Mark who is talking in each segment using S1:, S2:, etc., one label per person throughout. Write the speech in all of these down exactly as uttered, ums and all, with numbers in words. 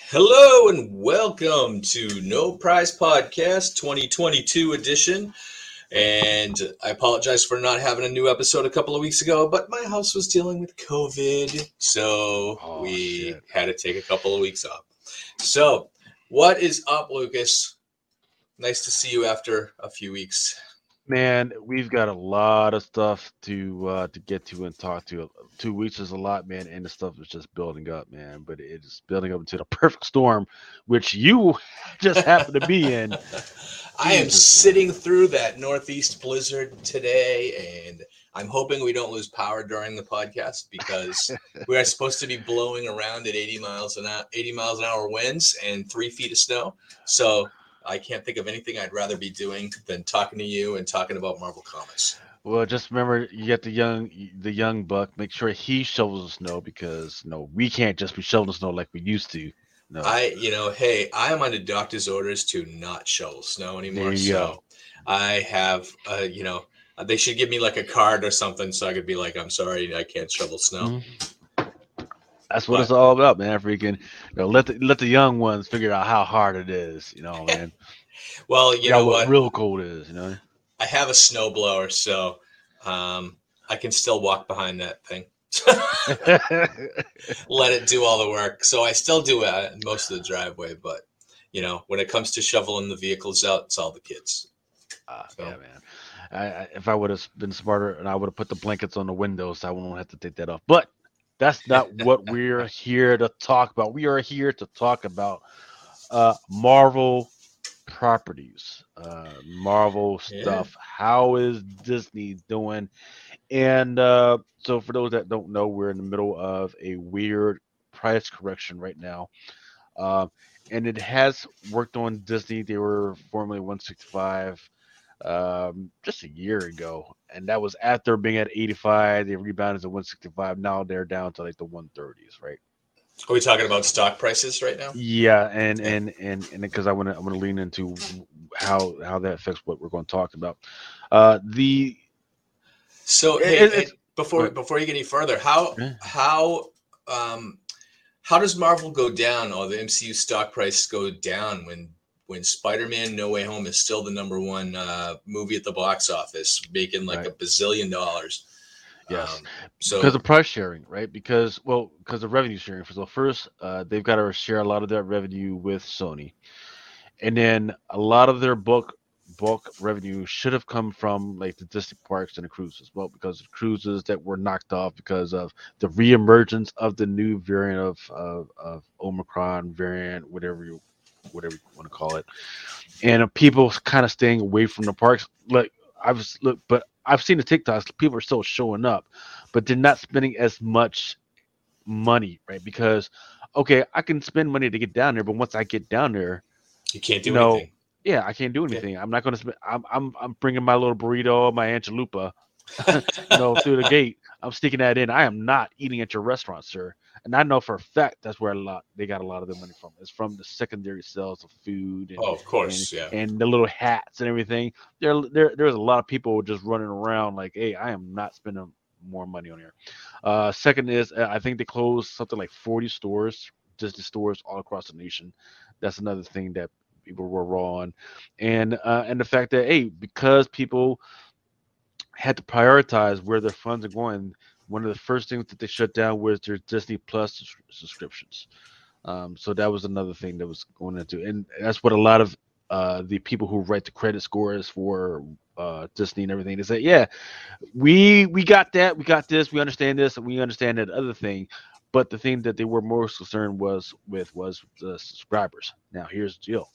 S1: Hello and welcome to No Prize Podcast twenty twenty-two edition. And I apologize for not having a new episode a couple of weeks ago, but my house was dealing with COVID, so
S2: Oh,
S1: we
S2: shit.
S1: had to take a couple of weeks off. So, what is up, Lucas? Nice to see you after a few weeks.
S2: Man, we've got a lot of stuff to uh, to get to and talk to. Two weeks is a lot, man, and the stuff is just building up, man. But it is building up into the perfect storm, which you just happen to be in.
S1: I am
S2: Jesus,
S1: sitting
S2: man.
S1: through that northeast blizzard today, and I'm hoping we don't lose power during the podcast because we are supposed to be blowing around at eighty miles an hour, eighty miles an hour winds and three feet of snow. So I can't think of anything I'd rather be doing than talking to you and talking about Marvel Comics.
S2: Well, just remember, you get the young the young buck. Make sure he shovels the snow because no, we can't just be shoveling snow like we used to. No,
S1: I, you know, hey, I am under doctor's orders to not shovel snow anymore.
S2: There you
S1: So
S2: go.
S1: I have, uh, you know, they should give me like a card or something so I could be like, I'm sorry, I can't shovel snow.
S2: Mhm. That's what
S1: But
S2: it's all about, man. Freaking, you know, let the let the young ones figure out how hard it is. You know, man.
S1: well, you
S2: Figure out
S1: know
S2: what
S1: what?
S2: real cold is. You know.
S1: I have a snowblower, so um, I can still walk behind that thing. Let it do all the work. So I still do uh, most of the driveway, but you know, when it comes to shoveling the vehicles out, it's all the kids.
S2: Ah,
S1: So
S2: yeah, man. I, I, if I would have been smarter and I would have put the blankets on the windows, I wouldn't have to take that off. But that's not what we're here to talk about. We are here to talk about uh, Marvel properties, uh, Marvel
S1: yeah.
S2: stuff. How is Disney doing? And uh, so, for those that don't know, we're in the middle of a weird price correction right now. Uh, and it has worked on Disney. They were formerly one sixty-five um, just a year ago, and that was after being at eighty-five. They rebounded to one sixty-five. Now they're down to like the one thirties, right?
S1: Are we talking about stock prices right now?
S2: Yeah, and
S1: Yeah.
S2: and and and because I want to I want to lean into how how that affects what we're going to talk about. Uh, the
S1: So
S2: it,
S1: hey, hey
S2: it's
S1: before
S2: what
S1: before you get any further, how
S2: eh,
S1: how um how does Marvel go down or the M C U stock price go down when when Spider-Man No Way Home is still the number one uh, movie at the box office, making like a
S2: right?
S1: bazillion dollars?
S2: Yes,
S1: Um,
S2: because
S1: so
S2: of price sharing, right? Because well, because of revenue sharing. So first, uh, they've got to share a lot of that revenue with Sony. And then a lot of their bulk bulk revenue should have come from like the Disney parks and the cruises. Well, because of cruises that were knocked off because of the reemergence of the new variant of of, of Omicron variant, whatever you whatever you want to call it, and uh, people kind of staying away from the parks. Like I've look, but I've seen the TikToks. People are still showing up, but they're not spending as much money, right? Because okay, I can spend money to get down there, but once I get down there,
S1: you can't
S2: you
S1: do
S2: know,
S1: anything.
S2: yeah, I can't do
S1: Yeah.
S2: anything. I'm not going to spend. I'm I'm I'm bringing my little burrito, my anchalupa, you know, through the gate. I'm sticking that in. I am not eating at your restaurant, sir. And I know for a fact that's where a lot they got a lot of their money from. It's from the secondary sales of food and
S1: Oh, of
S2: and
S1: course, yeah.
S2: and the little hats and everything. There there there's a lot of people just running around like, hey, I am not spending more money on here. Uh, second is uh, I think they closed something like forty stores, Disney stores all across the nation. That's another thing that people were raw on, and uh, and the fact that hey, because people had to prioritize where their funds are going. One of the first things that they shut down was their Disney Plus sus- subscriptions. Um, so that was another thing that was going into, and that's what a lot of uh, the people who write the credit scores for uh, Disney and everything they say, yeah, we we got that, we got this, we understand this, and we understand that other thing. But the thing that they were most concerned was with was the subscribers. Now here's the deal.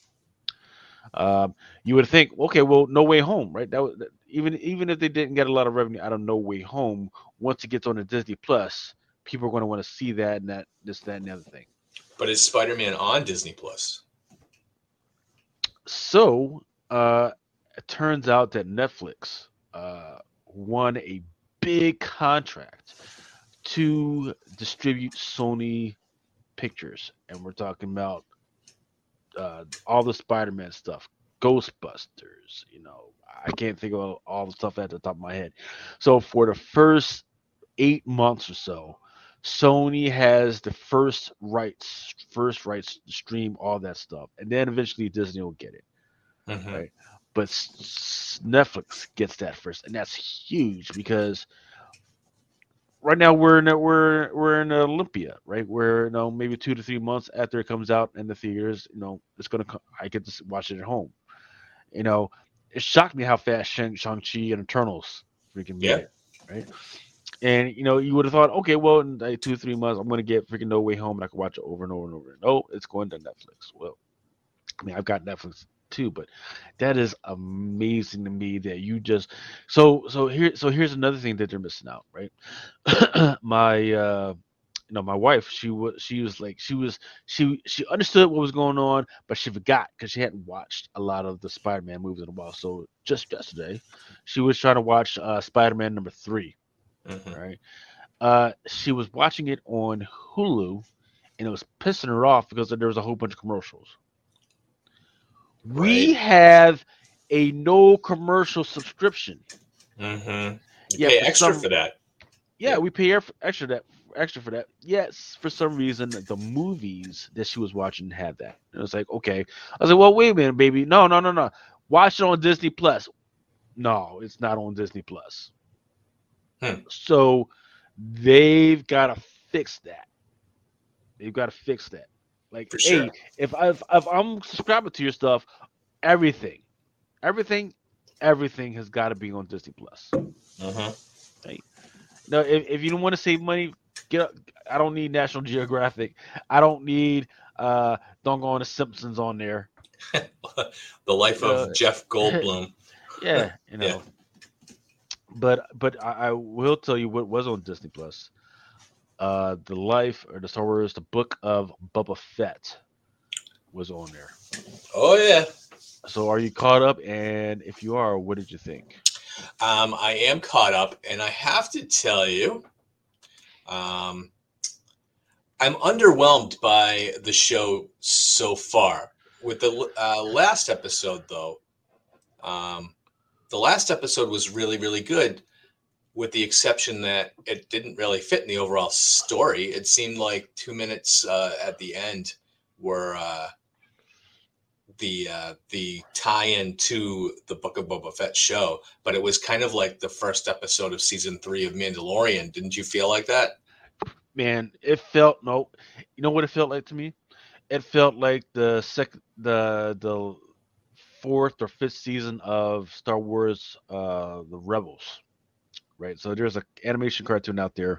S2: Um, you would think, okay, well, No Way Home, right? That was even even if they didn't get a lot of revenue out of No Way Home, once it gets on the Disney Plus, people are going to want to see that and that this that and the other thing.
S1: But is Spider-Man on Disney Plus?
S2: So uh, it turns out that Netflix uh, won a big contract to distribute Sony pictures, and we're talking about uh, all the Spider-Man stuff, Ghostbusters. You know, I can't think of all the stuff at the top of my head. So for the first eight months or so, Sony has the first rights, first rights to stream all that stuff, and then eventually Disney will get it,
S1: Mm-hmm.
S2: right? But s- Netflix gets that first, and that's huge because right now we're in a, we're we're in Olympia, right? We're you know maybe two to three months after it comes out in the theaters, you know, it's gonna co- I get to s- watch it at home. You know, it shocked me how fast Shang Shang Chi and Eternals freaking made
S1: Yeah.
S2: it, right? And you know, you would have thought, okay, well, in like two, three months, I'm gonna get freaking No Way Home, and I can watch it over and over and over. No, it's going to Netflix. Well, I mean, I've got Netflix too, but that is amazing to me that you just so so here so here's another thing that they're missing out, right? my uh you know my wife, she was she was like she was she she understood what was going on, but she forgot because she hadn't watched a lot of the Spider-Man movies in a while. So just yesterday, she was trying to watch uh, Spider-Man number three,
S1: Mm-hmm.
S2: right? Uh, she was watching it on Hulu, and it was pissing her off because there was a whole bunch of commercials.
S1: Right.
S2: We have a no commercial subscription.
S1: Mm-hmm. You
S2: Yet
S1: pay
S2: for
S1: extra for
S2: some,
S1: that.
S2: yeah, we pay extra that extra for that. Yes, for some reason the movies that she was watching had that. And it was like, okay. I was like, well, wait a minute, baby. No, no, no, no. Watch it on Disney Plus. No, it's not on Disney Plus.
S1: Hmm.
S2: So they've got to fix that. They've got to fix that. Like,
S1: For
S2: hey,
S1: sure.
S2: if I if, if I'm subscribing to your stuff, everything, everything, everything has got to be on Disney Plus.
S1: Mm-hmm.
S2: Right? No, if, if you don't want to save money, get up. I don't need National Geographic. I don't need uh don't go on the Simpsons on there.
S1: The life
S2: You know,
S1: of Jeff Goldblum.
S2: yeah, you
S1: Yeah.
S2: know. But but I, I will tell you what was on Disney Plus. Uh, the life or the Star Wars, the Book of Boba Fett was on there.
S1: Oh yeah.
S2: So are you caught up? And if you are, what did you think?
S1: Um, I am caught up, and I have to tell you, um, I'm underwhelmed by the show so far. With the uh, last episode, though, um, the last episode was really, really good, with the exception that it didn't really fit in the overall story. It seemed like two minutes uh, at the end were uh, the uh, the tie-in to the Book of Boba Fett show, but it was kind of like the first episode of season three of Mandalorian. Didn't you feel like that?
S2: Man, it felt no. You know what it felt like to me? It felt like the second, the the fourth or fifth season of Star Wars, uh, the Rebels. Right. So there's a animation cartoon out there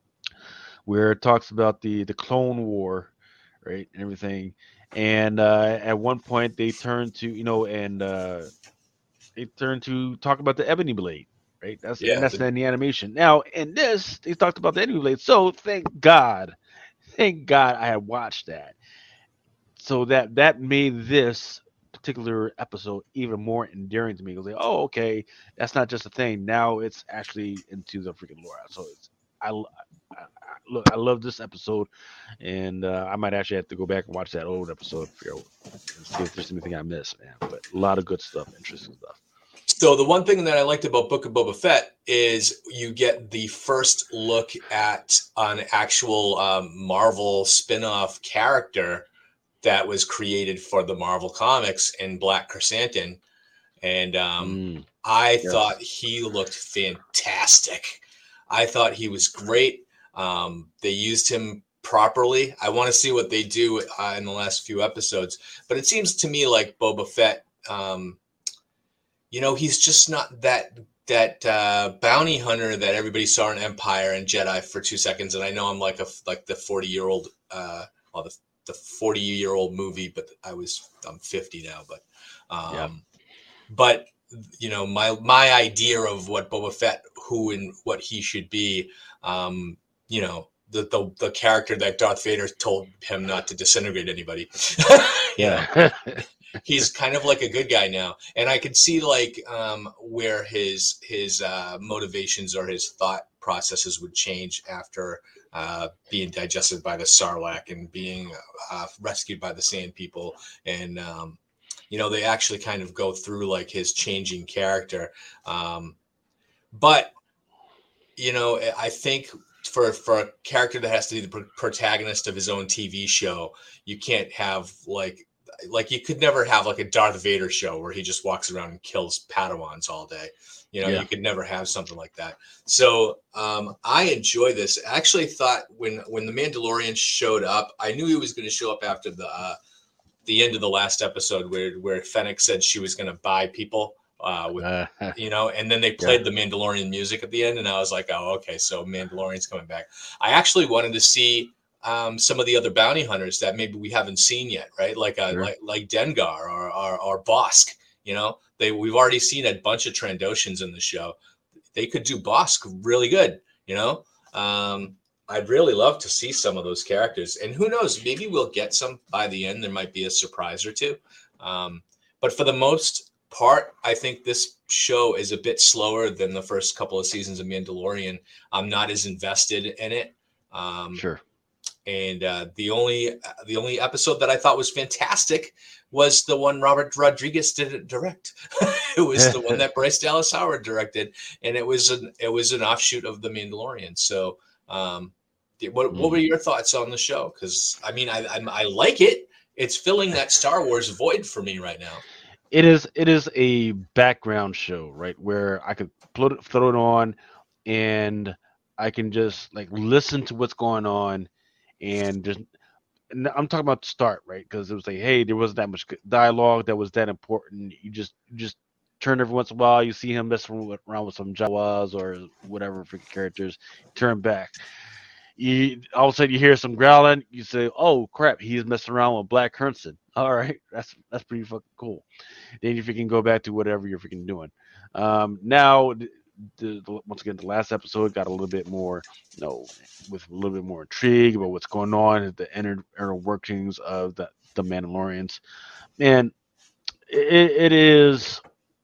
S2: where it talks about the the Clone War, right, and everything. And uh, at one point they turn to you know and uh, they turn to talk about the Ebony Blade, right? That's and
S1: Yeah.
S2: that's
S1: The,
S2: in the animation. Now in this they talked about the Ebony Blade. So thank God, thank God I had watched that. So that that made this particular episode even more endearing to me. Because like, oh, okay, that's not just a thing. Now it's actually into the freaking lore. So it's I, I, I look, I love this episode, and uh, I might actually have to go back and watch that old episode for you and see if there's anything I missed, man. But a lot of good stuff, interesting stuff.
S1: so the one thing that I liked about Book of Boba Fett is you get the first look at an actual um, Marvel spin-off character that was created for the Marvel comics in Black Chrysanthemum. And um,
S2: Mm,
S1: I
S2: yes.
S1: thought he looked fantastic. I thought he was great. Um, they used him properly. I want to see what they do uh, in the last few episodes. But it seems to me like Boba Fett, um, you know, he's just not that that uh, bounty hunter that everybody saw in Empire and Jedi for two seconds. And I know I'm like a like the forty year old, uh, well, the the forty year old movie, but I was I'm fifty now. But um,
S2: Yeah.
S1: but you know, my my idea of what Boba Fett, who and what he should be, um, you know, the, the the character that Darth Vader told him not to disintegrate anybody. you know,
S2: Yeah.
S1: he's kind of like a good guy now, and I could see like um, where his his uh, motivations or his thought processes would change after uh, being digested by the Sarlacc and being uh, rescued by the Sand People, and um, you know, they actually kind of go through like his changing character. Um, but, you know, I think for for a character that has to be the pr- protagonist of his own T V show, you can't have like like you could never have like a Darth Vader show where he just walks around and kills Padawans all day. You know,
S2: Yeah.
S1: you could never have something like that. So um, I enjoy this. I actually thought when when the Mandalorian showed up, I knew he was going to show up after the uh, the end of the last episode where where Fennec said she was going to buy people. Uh, with
S2: Uh,
S1: you know, and then they played
S2: yeah.
S1: the Mandalorian music at the end, and I was like, oh, okay, so Mandalorian's coming back. I actually wanted to see um, some of the other bounty hunters that maybe we haven't seen yet, right? Like uh,
S2: Sure.
S1: like like Dengar or or, or Bosk. You know, they we've already seen a bunch of Trandoshans in the show. They could do Bosk really good. You know, um, I'd really love to see some of those characters, and who knows, maybe we'll get some by the end. There might be a surprise or two, um, but for the most part, I think this show is a bit slower than the first couple of seasons of Mandalorian. I'm not as invested in it. Um,
S2: Sure.
S1: And uh, the only the only episode that I thought was fantastic was the one Robert Rodriguez didn't direct. It was the one that Bryce Dallas Howard directed, and it was an it was an offshoot of the Mandalorian. So, um, what what were your thoughts on the show? Because I mean, I, I I like it. It's filling that Star Wars void for me right now.
S2: It is it is a background show, right? Where I could put it, throw it on, and I can just like listen to what's going on, and just. And I'm talking about the start, right? Because it was like, hey, there wasn't that much dialogue that was that important. You just you just turn every once in a while, you see him messing around with some Jawas or whatever freaking characters. Turn back. You all of a sudden you hear some growling. You say, "Oh crap, he's messing around with Black Crimson." All right, that's that's pretty fucking cool. Then you freaking go back to whatever you're freaking doing. Um, now, the, the, once again, the last episode got a little bit more, you know, with a little bit more intrigue about what's going on, the inner, inner workings of the the Mandalorians, and it, it is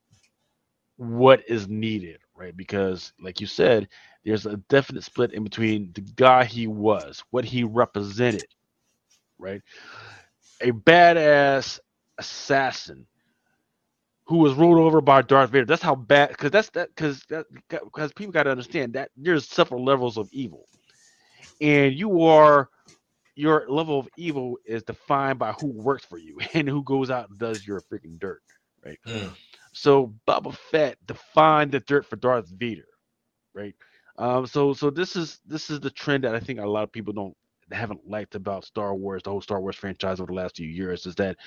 S2: what is needed, right? Because, like you said, there's a definite split in between the guy he was, what he represented, right? A badass assassin who was ruled over by Darth Vader. That's how bad, because that's that, because that, because people got to understand that there's several levels of evil, and you are your level of evil is defined by who works for you and who goes out and does your freaking dirt, right?
S1: Mm.
S2: So Boba Fett defined the dirt for Darth Vader, right? Um, so so this is this is the trend that I think a lot of people don't haven't liked about Star Wars, the whole Star Wars franchise over the last few years, is that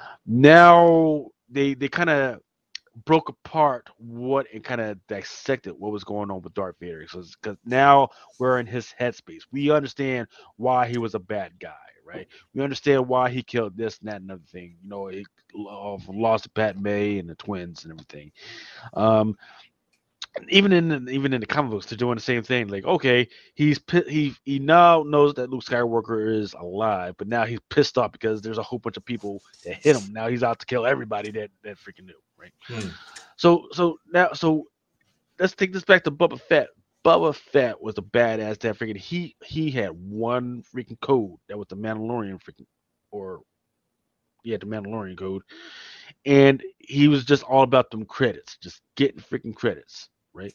S2: now they they kind of broke apart what and kind of dissected what was going on with Darth Vader. Because now we're in his headspace. We understand why he was a bad guy, right? We understand why he killed this and that and other thing. You know, he lost Padme and the twins and everything. Um, even in even in the comic books, they're doing the same thing. Like, okay, he's he he now knows that Luke Skywalker is alive, but now he's pissed off because there's a whole bunch of people that hit him. Now he's out to kill everybody that that freaking knew, right? Hmm. So so now so let's take this back to Boba Fett. Boba Fett was a badass that freaking he he had one freaking code that was the Mandalorian freaking or yeah the Mandalorian code, and he was just all about them credits, just getting freaking credits. Right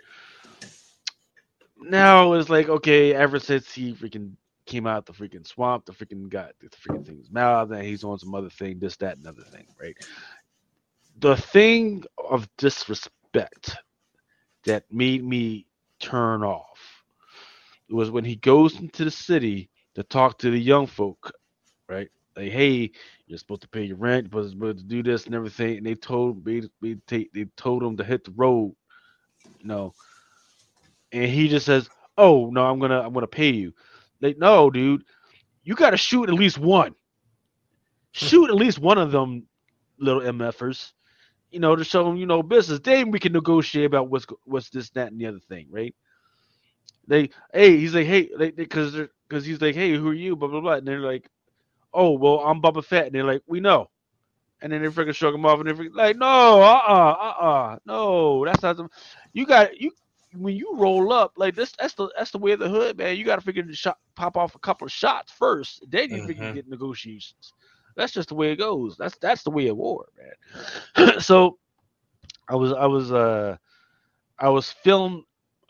S2: now it's like, okay, ever since he freaking came out the freaking swamp, the freaking got the freaking things mouth, and he's on some other thing, this, that, and other thing, right? The thing of disrespect that made me turn off was when he goes into the city to talk to the young folk, right? Like, hey, you're supposed to pay your rent, you're supposed to do this and everything, and they told me they, they, they told him to hit the road. No, and he just says, "Oh no, I'm gonna I'm gonna pay you." Like, no, dude, you got to shoot at least one. Shoot at least one of them little MFers, you know, to show them, you know, business. Then we can negotiate about what's what's this, that, and the other thing, right? They, hey, he's like, hey, because because he's like, hey, who are you? Blah blah blah, and they're like, oh, well, I'm Boba Fett, and they're like, we know. And then they freaking shrug him off, and they're freaking like, no, uh, uh-uh, uh, uh, no, that's not the. You got you when you roll up like this. That's the that's the way of the hood, man. You got to freaking shot, pop off a couple of shots first, then you freaking mm-hmm. get negotiations. That's just the way it goes. That's that's the way of war, man. So, I was I was uh I was feeling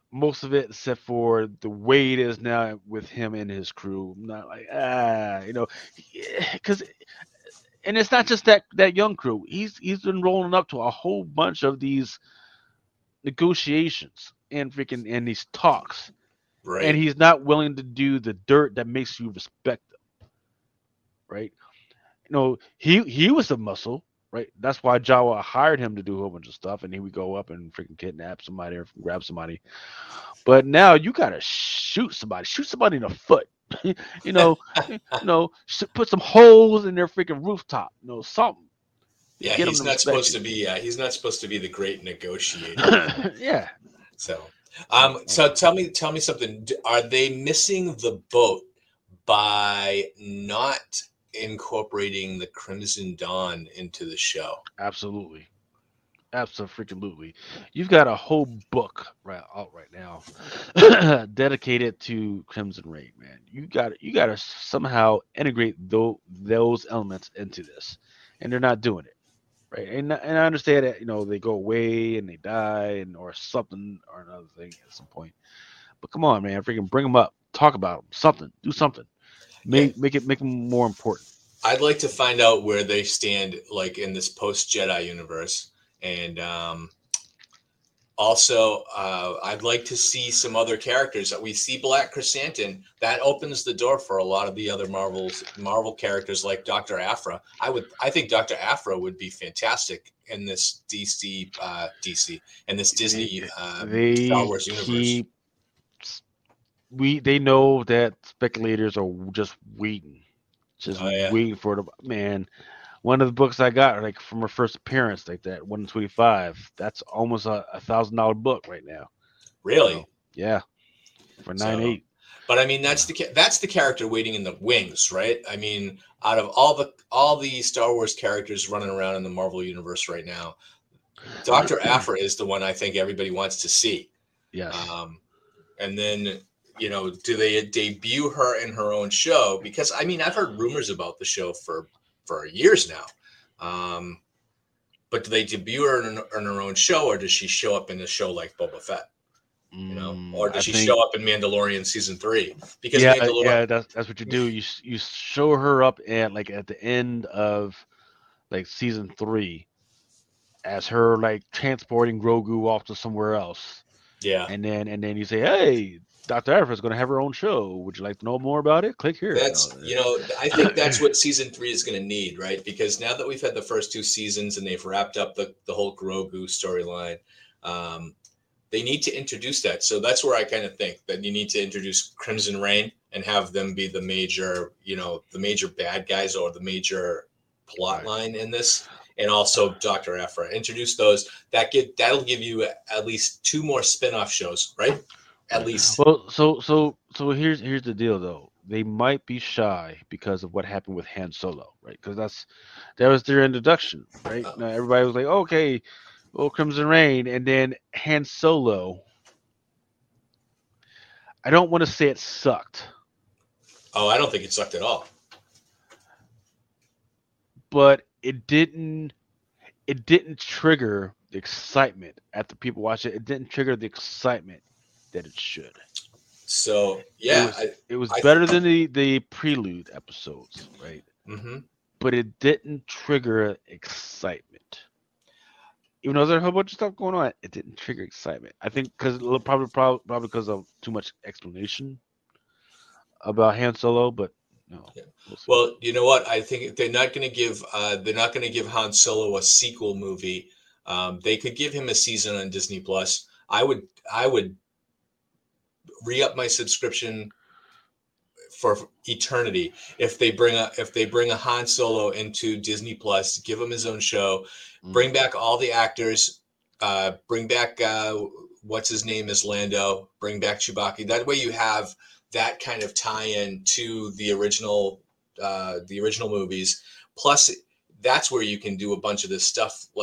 S2: most of it, except for the way it is now with him and his crew. I'm not like ah, you know, because and it's not just that that young crew. He's he's been rolling up to a whole bunch of these negotiations and freaking and these talks, and
S1: Right.
S2: he's not willing to do the dirt that makes you respect them, right? You know, he he was the muscle, right? That's why Jawa hired him to do a whole bunch of stuff, and he would go up and freaking kidnap somebody or grab somebody. But now you gotta shoot somebody, shoot somebody in the foot. you know, you know, put some holes in their freaking rooftop. You know, something.
S1: Yeah,
S2: Get them
S1: he's
S2: to
S1: not
S2: respect
S1: supposed to
S2: you.
S1: be. Uh, he's not supposed to be the great negotiator.
S2: yeah.
S1: So, um,
S2: So,
S1: so tell me, tell me something. D- Are they missing the boat by not incorporating the Crimson Dawn into the show?
S2: absolutely. Absolutely. You've got a whole book right out right now dedicated to Crimson Rain, man. You got you got to somehow integrate those those elements into this, and they're not doing it, right? And and I understand that you know they go away and they die and or something or another thing at some point. But come on, man, freaking bring them up, talk about them, something, do something,
S1: Yeah,
S2: make make it make them more important.
S1: I'd like to find out where they stand, like in this post Jedi universe, and um, also uh, I'd like to see some other characters. That we see Black Chrysanthemum. That opens the door for a lot of the other Marvels Marvel characters, like Doctor Aphra. I would, I think Doctor Aphra would be fantastic in this D C, uh, D C, and this Disney
S2: They,
S1: um, Star
S2: they
S1: Wars universe.
S2: keep we they know that speculators are just waiting, just
S1: Oh yeah,
S2: waiting for the man. One of the books I got, like from her first appearance, like that one twenty five. That's almost a, a thousand dollar book right now. You
S1: really?
S2: know, yeah, for nine
S1: So,
S2: eight.
S1: but I mean, that's
S2: Yeah.
S1: the ca- that's the character waiting in the wings, right? I mean, out of all the all the Star Wars characters running around in the Marvel universe right now, Doctor Aphra is the one I think everybody wants to see.
S2: Yes.
S1: Um, and then, you know, do they debut her in her own show? Because I mean, I've heard rumors about the show for for years now. Um, but do they debut her in, in her own show, or does she show up in a show like Boba Fett? You know,
S2: Mm,
S1: or
S2: I
S1: does she
S2: think
S1: show up in Mandalorian season three? Because
S2: yeah,
S1: Mandalorian,
S2: yeah. That's that's what you do. You s- you show her up at like at the end of like season three as her like transporting Grogu off to somewhere else.
S1: yeah,
S2: And then and then you say, "Hey, Doctor Aphra is going to have her own show. Would you like to know more about it? Click here." You
S1: that's you know, I think that's what season three is going to need, right? Because now that we've had the first two seasons and they've wrapped up the the whole Grogu storyline, um, they need to introduce that. So that's where I kind of think that you need to introduce Crimson Reign and have them be the major, you know, the major bad guys or the major plot
S2: right.
S1: line in this. And also Doctor Aphra. Introduce those. That get that'll give you at least two more spin-off shows, right? At
S2: Right.
S1: least.
S2: Well, so so so here's here's the deal though. They might be shy because of what happened with Han Solo, right? Because that's that was their introduction, right?
S1: Uh,
S2: Now everybody was like, okay, well, Crimson Rain, and then Han Solo. I don't want to say it sucked,
S1: oh, I don't think it sucked at all.
S2: but it didn't it didn't trigger the excitement at the people watching it. It didn't trigger the excitement that it should.
S1: So
S2: It
S1: yeah,
S2: was
S1: I,
S2: it was
S1: I
S2: better than the the prelude episodes, right?
S1: mm-hmm.
S2: But it didn't trigger excitement. Even though there's a whole bunch of stuff going on, it didn't trigger excitement. I think because probably probably probably because of too much explanation about Han Solo, but no,
S1: Yeah.
S2: we'll see.
S1: Well, you know what? I think they're not going to give uh, they're not going to give Han Solo a sequel movie. Um, they could give him a season on Disney Plus. I would I would re-up my subscription for eternity if they bring a if they bring a Han Solo into Disney Plus, give him his own show,
S2: Mm.
S1: bring back all the actors, uh, bring back uh, what's his name is Lando, bring back Chewbacca. That way you have that kind of tie-in to the original uh, the original movies. Plus, that's where you can do a bunch of this stuff. Like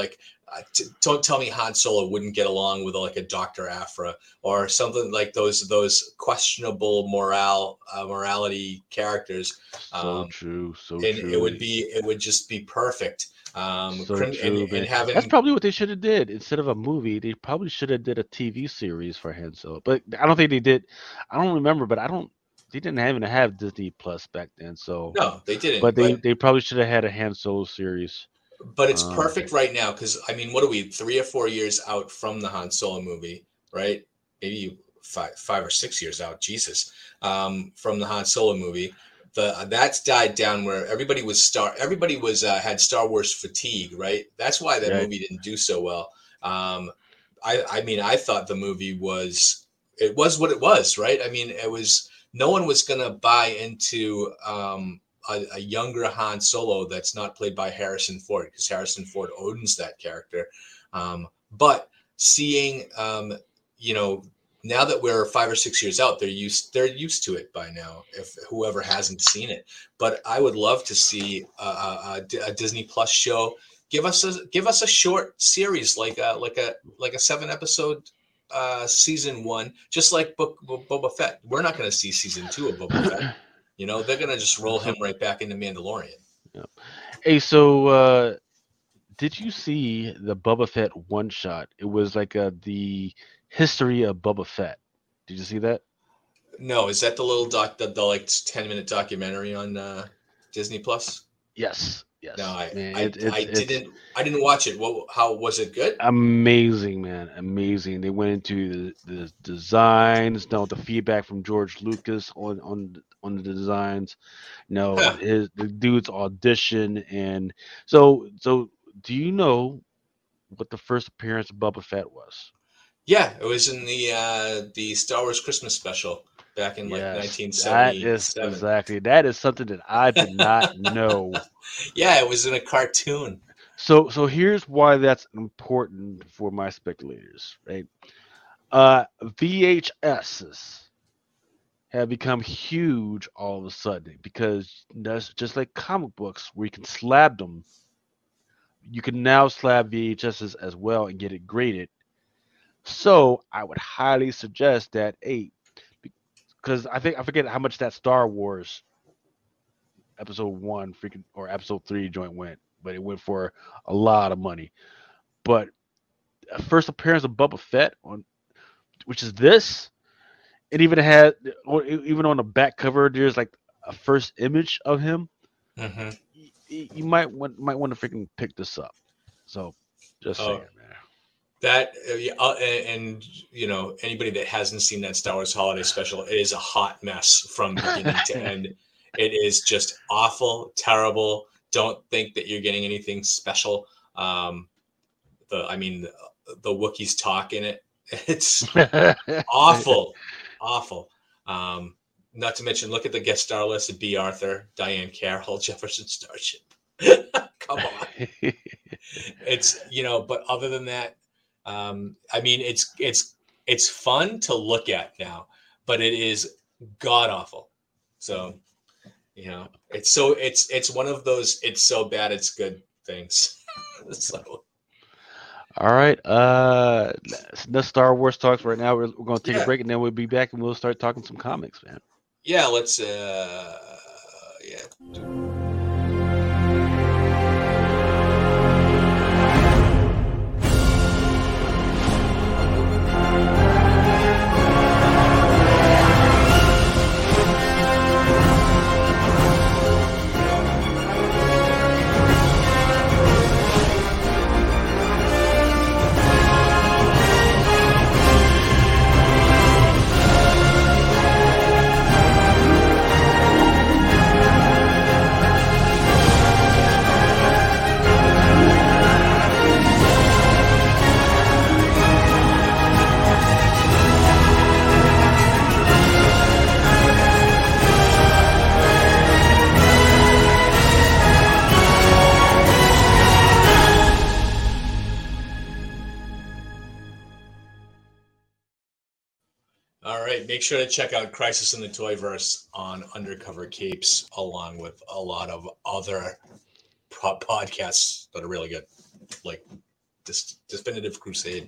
S1: uh, t- don't tell me Han Solo wouldn't get along with like a Doctor Aphra or something like those those questionable morale uh, morality characters.
S2: So
S1: Um,
S2: true, so
S1: and
S2: true.
S1: it would be it would just be perfect. Um,
S2: so
S1: crim-
S2: true,
S1: and,
S2: man.
S1: and having
S2: That's probably what they should have did instead of a movie. They probably should have did a T V series for Han Solo, but I don't think they did. I don't remember, but I don't. They didn't even have Disney Plus back then, so.
S1: no, they didn't.
S2: But they
S1: But
S2: they probably should have had a Han Solo series.
S1: but it's
S2: Um,
S1: perfect right now because I mean, what are we three or four years out from the Han Solo movie, right? Maybe five five or six years out. Jesus, um, from the Han Solo movie. The, that's died down where everybody was star everybody was uh, had Star Wars fatigue, right? That's why that
S2: Right.
S1: movie didn't do so well. Um, I I mean I thought the movie was it was what it was, right? I mean it was no one was gonna buy into um, a, a younger Han Solo that's not played by Harrison Ford because Harrison Ford owns that character. Um, but seeing um, you know. Now that we're five or six years out, they're used they're used to it by now. If whoever hasn't seen it, but I would love to see a, a, a Disney Plus show. Give us a give us a short series like a like a like a seven episode uh, season one, just like Book Boba Fett. We're not going to see season two of Boba Fett. You know, they're going to just roll him right back into Mandalorian.
S2: Yeah. Hey, so uh, did you see the Boba Fett one shot? It was like uh, the history of Boba Fett. Did you see that?
S1: No, is that the little doc, the, the like ten minute documentary on uh, Disney Plus?
S2: Yes. Yes.
S1: No, I
S2: man,
S1: I,
S2: it, it's,
S1: I
S2: it's
S1: didn't I didn't watch it. What? How was it? Good?
S2: amazing, man. Amazing. They went into the, the designs, now the feedback from George Lucas on on on the designs. You know,
S1: Huh.
S2: his the dude's audition, and so so. Do you know what the first appearance of Boba Fett was?
S1: Yeah, it was in the uh, the Star Wars Christmas special back in like
S2: Yes,
S1: nineteen
S2: that is
S1: seventy-seven.
S2: exactly. That is something that I did not know.
S1: Yeah, it was in a cartoon.
S2: So, so here's why that's important for my speculators, right? Uh, V H Ss have become huge all of a sudden because that's just like comic books where you can slab them. You can now slab V H Ss as well and get it graded. So I would highly suggest that, hey, because I think I forget how much that Star Wars episode one freaking or episode three joint went, but it went for a lot of money. But a first appearance of Boba Fett on, which is this, it even had, or even on the back cover, there's like a first image of him.
S1: Mm-hmm.
S2: You, you might want might want to freaking pick this up. So, just
S1: Oh.
S2: saying, man.
S1: That uh, yeah, uh, and, and you know anybody that hasn't seen that Star Wars Holiday Special, it is a hot mess from beginning to end. It is just awful, terrible. Don't think that you're getting anything special. Um, the I mean, the, the Wookiees talk in it. It's awful, awful. Um, not to mention, look at the guest star list: B. Arthur, Diane Carroll, Jefferson Starship. Come on, it's you know. But other than that, um, I mean, it's it's it's fun to look at now, but it is god awful. So, you know, it's so it's it's one of those it's so bad it's good things. So.
S2: All right. Uh, the Star Wars talks right now. We're, we're going to take
S1: Yeah.
S2: a break and then we'll be back and we'll start talking some comics, man.
S1: Yeah, let's. Uh, yeah. All right, make sure to check out Crisis in the Toyverse on Undercover Capes, along with a lot of other pro- podcasts that are really good, like this definitive crusade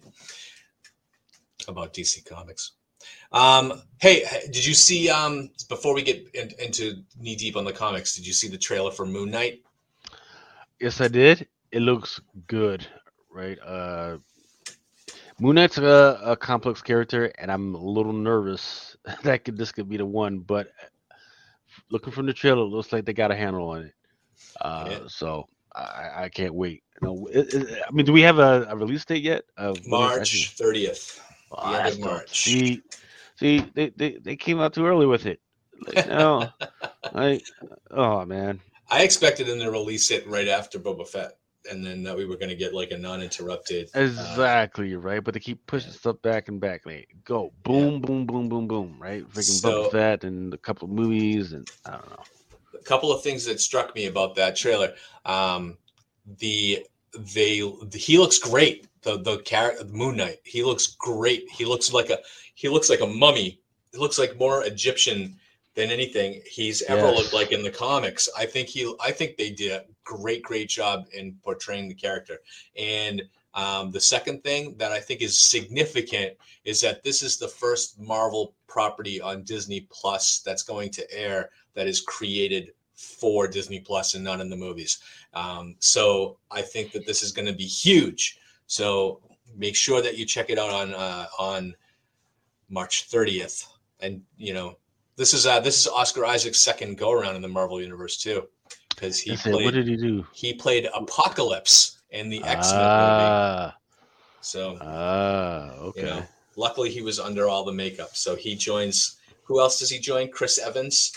S1: about D C Comics. Um, hey, did you see, um, before we get in, into knee deep on the comics, did you see the trailer for Moon Knight?
S2: Yes, I did. It looks good, right? Uh, Moon Knight's a, a complex character, and I'm a little nervous that could this could be the one. But looking from the trailer, it looks like they got a handle on it. Uh,
S1: Yeah.
S2: so I, I can't wait. You know, it, it, I mean, do we have a, a release date yet? Of when it's actually-
S1: March thirtieth,
S2: Oh,
S1: the end
S2: that's
S1: of
S2: dope.
S1: March.
S2: See, see, they, they, they came out too early with it. Like, no, I, oh man,
S1: I expected them to release it right after Boba Fett, and then that we were going to get like a non-interrupted. uh,
S2: exactly right. But they keep pushing stuff back and back. Like, go boom, boom, boom, boom, boom. Right, freaking
S1: So-
S2: Boba Fett and a couple of movies, and I don't know.
S1: a couple of things that struck me about that trailer. Um, the they the, he looks great. The the character Moon Knight. He looks great. He looks like a he looks like a mummy. He looks like more Egyptian than anything he's ever
S2: Yes.
S1: looked like in the comics. I think he I think they did a great great job in portraying the character. And um, the second thing that I think is significant is that this is the first Marvel property on Disney Plus that's going to air that is created for Disney Plus and not in the movies. Um, so I think that this is going to be huge. So make sure that you check it out on uh, on March thirtieth. And you know, this is uh, this is Oscar Isaac's second go around in the Marvel universe too, because he
S2: They said, what
S1: played
S2: did he do?
S1: he played Apocalypse in the X-Men movie.
S2: Ah,
S1: So
S2: ah, okay.
S1: you know, luckily he was under all the makeup. So he joins. Who else does he join? Chris Evans,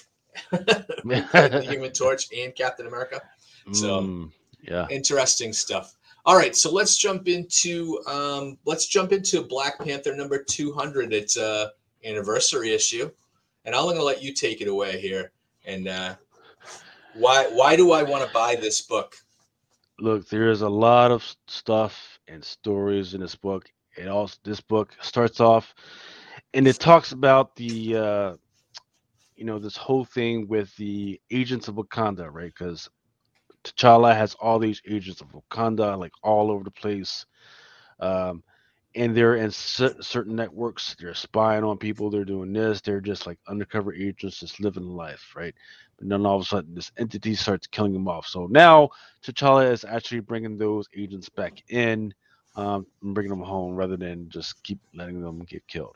S1: the Human Torch, and Captain America. So
S2: Mm, yeah.
S1: interesting stuff. All right, so let's jump into um, let's jump into Black Panther number two hundred. It's a anniversary issue, and I'm going to let you take it away here. And uh, why why do I want to buy this book?
S2: Look, there is a lot of stuff and stories in this book. It also this book starts off, and it talks about the uh, you know this whole thing with the agents of Wakanda, right? Because T'Challa has all these agents of Wakanda, like all over the place, um, and they're in cer- certain networks. They're spying on people. They're doing this. They're just like undercover agents, just living life, right? But then all of a sudden, this entity starts killing them off. So now T'Challa is actually bringing those agents back in, um, and bringing them home rather than just keep letting them get killed.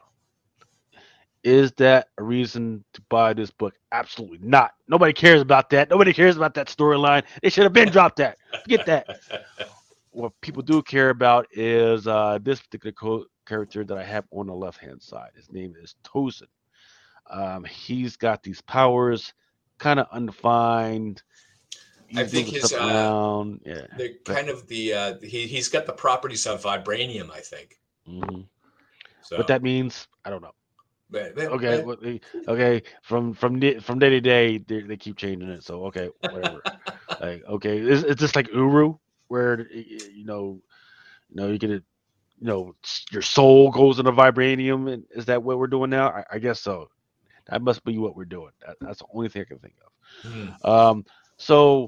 S2: Is that a reason to buy this book? Absolutely not. Nobody cares about that. Nobody cares about that storyline. They should have been dropped that. Forget that. What people do care about is uh, this particular co- character that I have on the left hand side. His name is Tosin. Um, he's got these powers, kind of undefined. He's
S1: I think
S2: moving
S1: his,
S2: stuff
S1: uh,
S2: around. Yeah.
S1: They're kind of the uh, he he's got the properties of vibranium, I think.
S2: hmm
S1: So
S2: What that means, I don't know.
S1: but- but-
S2: Okay,
S1: but-
S2: well, they- okay. From from day, from day to day, they, they keep changing it. So okay, whatever. Like okay, it's, it's just like Uru, where y- y- you know, you know, you get it. You know, s- your soul goes into vibranium, and is that what we're doing now? I, I guess so. That must be what we're doing. That, that's the only thing I can think
S1: Hmm.
S2: of. Um, so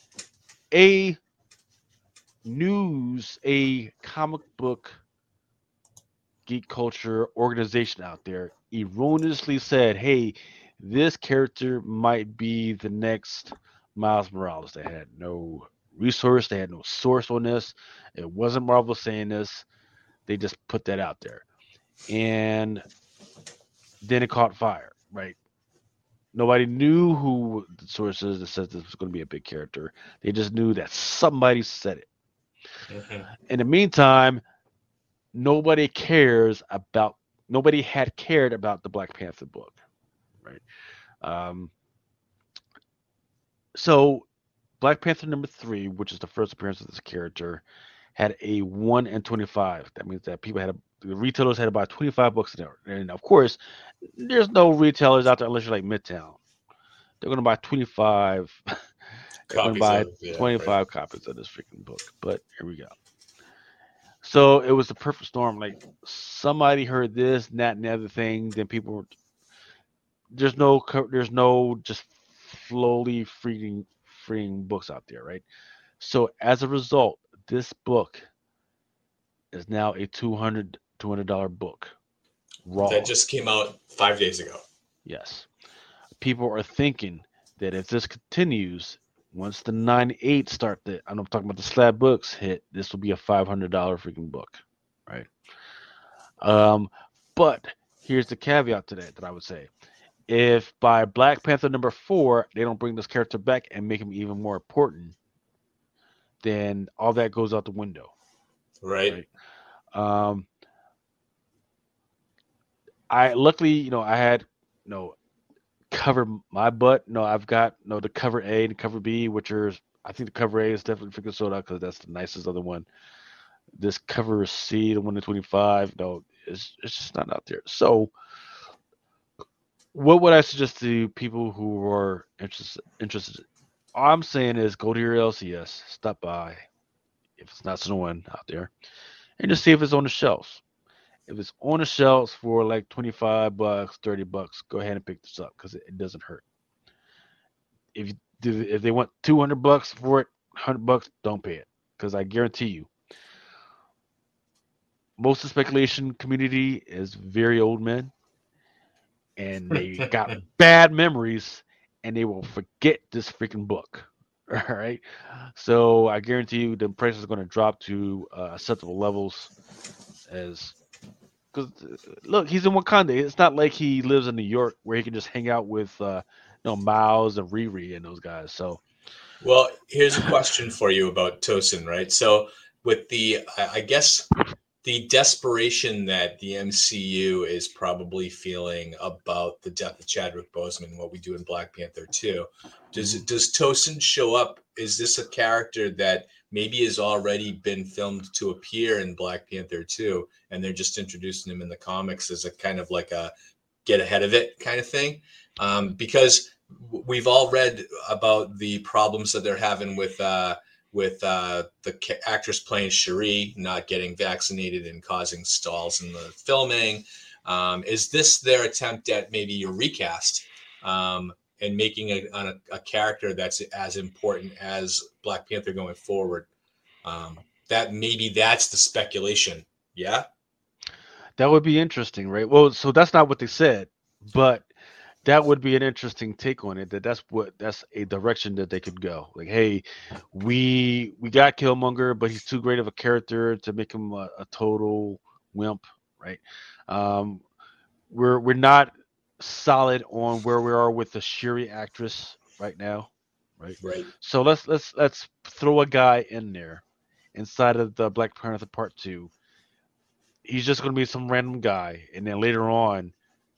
S2: a news, a comic book geek culture organization out there erroneously said, hey, this character might be the next Miles Morales. They had no resource, they had no source on this. It wasn't Marvel saying this. They just put that out there. And then it caught fire, right? Nobody knew who the source is that said this was going to be a big character. They just knew that somebody said it.
S1: Mhm.
S2: In the meantime, nobody cares about nobody had cared about the Black Panther book, right? Um, so Black Panther number three, which is the first appearance of this character, had a one and twenty-five. That means that people had a, the retailers had about twenty-five books in there, and of course, there's no retailers out there unless you're like Midtown. They're gonna buy twenty-five. They're gonna
S1: Copies
S2: buy
S1: of- yeah,
S2: twenty-five
S1: right.
S2: copies of this freaking book. But here we go. So it was the perfect storm. Like somebody heard this, and that, and the other thing. Then people were there's no co- there's no just slowly freeing freeing books out there, right? So as a result, this book is now a two hundred dollars book. Raw.
S1: That just came out five days ago.
S2: Yes. People are thinking that if this continues, once the nine eight start, the, I'm talking about the slab books hit, this will be a five hundred dollars freaking book, right? Um, but here's the caveat to that that I would say. If by Black Panther number four, they don't bring this character back and make him even more important, then all that goes out the window.
S1: Right.
S2: right? Um, I luckily, you know, I had, you know, cover my butt. No, I've got no the cover A and cover B, which are I think the cover A is definitely freaking sold out because that's the nicest other one. This cover C, the one to twenty-five, no, it's it's just not out there. So, what would I suggest to people who are interested? Interested, all I'm saying is go to your L C S, stop by, if it's not snowing out there, and just see if it's on the shelves. If it's on the shelves for like twenty-five bucks, thirty bucks, go ahead and pick this up because it, it doesn't hurt. If you do, if they want two hundred bucks for it, one hundred bucks, don't pay it because I guarantee you, most of the speculation community is very old men and they got bad memories and they will forget this freaking book. All right. So I guarantee you the price is going to drop to uh, acceptable levels as because look, he's in Wakanda. It's not like he lives in New York where he can just hang out with uh, you know, Miles and Riri and those guys. So,
S1: well, here's a question for you about Tosin, right? So with the, I guess the desperation that the M C U is probably feeling about the death of Chadwick Boseman, what we do in Black Panther two, does it, does Tosin show up? Is this a character that maybe has already been filmed to appear in Black Panther two, and they're just introducing him in the comics as a kind of like a get ahead of it kind of thing? Um, because we've all read about the problems that they're having with uh, with uh, the actress playing Shuri not getting vaccinated and causing stalls in the filming. Um, is this their attempt at maybe a recast um, and making a, a, a character that's as important as Black Panther going forward? Um, that maybe that's the speculation. Yeah.
S2: That would be interesting, right? Well, so that's not what they said, but that would be an interesting take on it. That that's what that's a direction that they could go. Like, hey, we we got Killmonger, but he's too great of a character to make him a, a total wimp, right? Um, we're we're not solid on where we are with the Shuri actress right now, right?
S1: Right.
S2: So let's let's let's throw a guy in there inside of the Black Panther Part Two. He's just going to be some random guy, and then later on,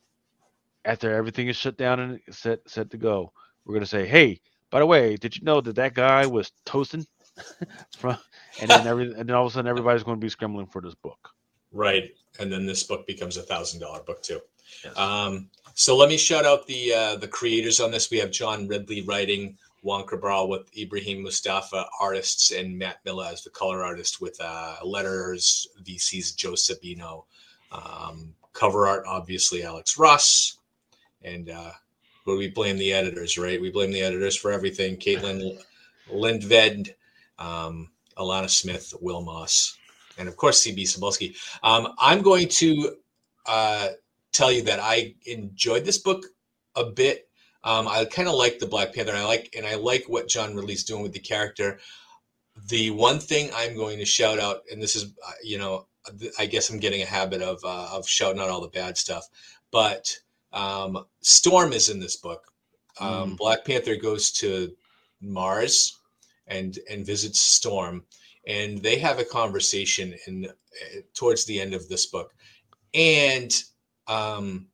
S2: after everything is shut down and set set to go, we're going to say, "Hey, by the way, did you know that that guy was Tosin?" From and then every and then all of a sudden, everybody's going to be scrambling for this book.
S1: Right, and then this book becomes a thousand dollar book too.
S2: Yes.
S1: Um, so let me shout out the uh, the creators on this. We have John Ridley writing, Juan Cabral with Ibrahim Mustafa artists, and Matt Miller as the color artist with uh, letters. V C's Joe Sabino, um, cover art obviously Alex Ross, and uh, but we blame the editors, right? We blame the editors for everything. Caitlin Lindved, um, Alana Smith, Will Moss, and of course C B Cebulski. Um, I'm going to uh, tell you that I enjoyed this book a bit. Um, I kind of like the Black Panther, and I like and I like what John Ridley's doing with the character. The one thing I'm going to shout out, and this is, uh, you know, I guess I'm getting a habit of uh, of shouting out all the bad stuff, but um, Storm is in this book. Um,
S2: Mm.
S1: Black Panther goes to Mars and and visits Storm, and they have a conversation in uh, towards the end of this book, and um,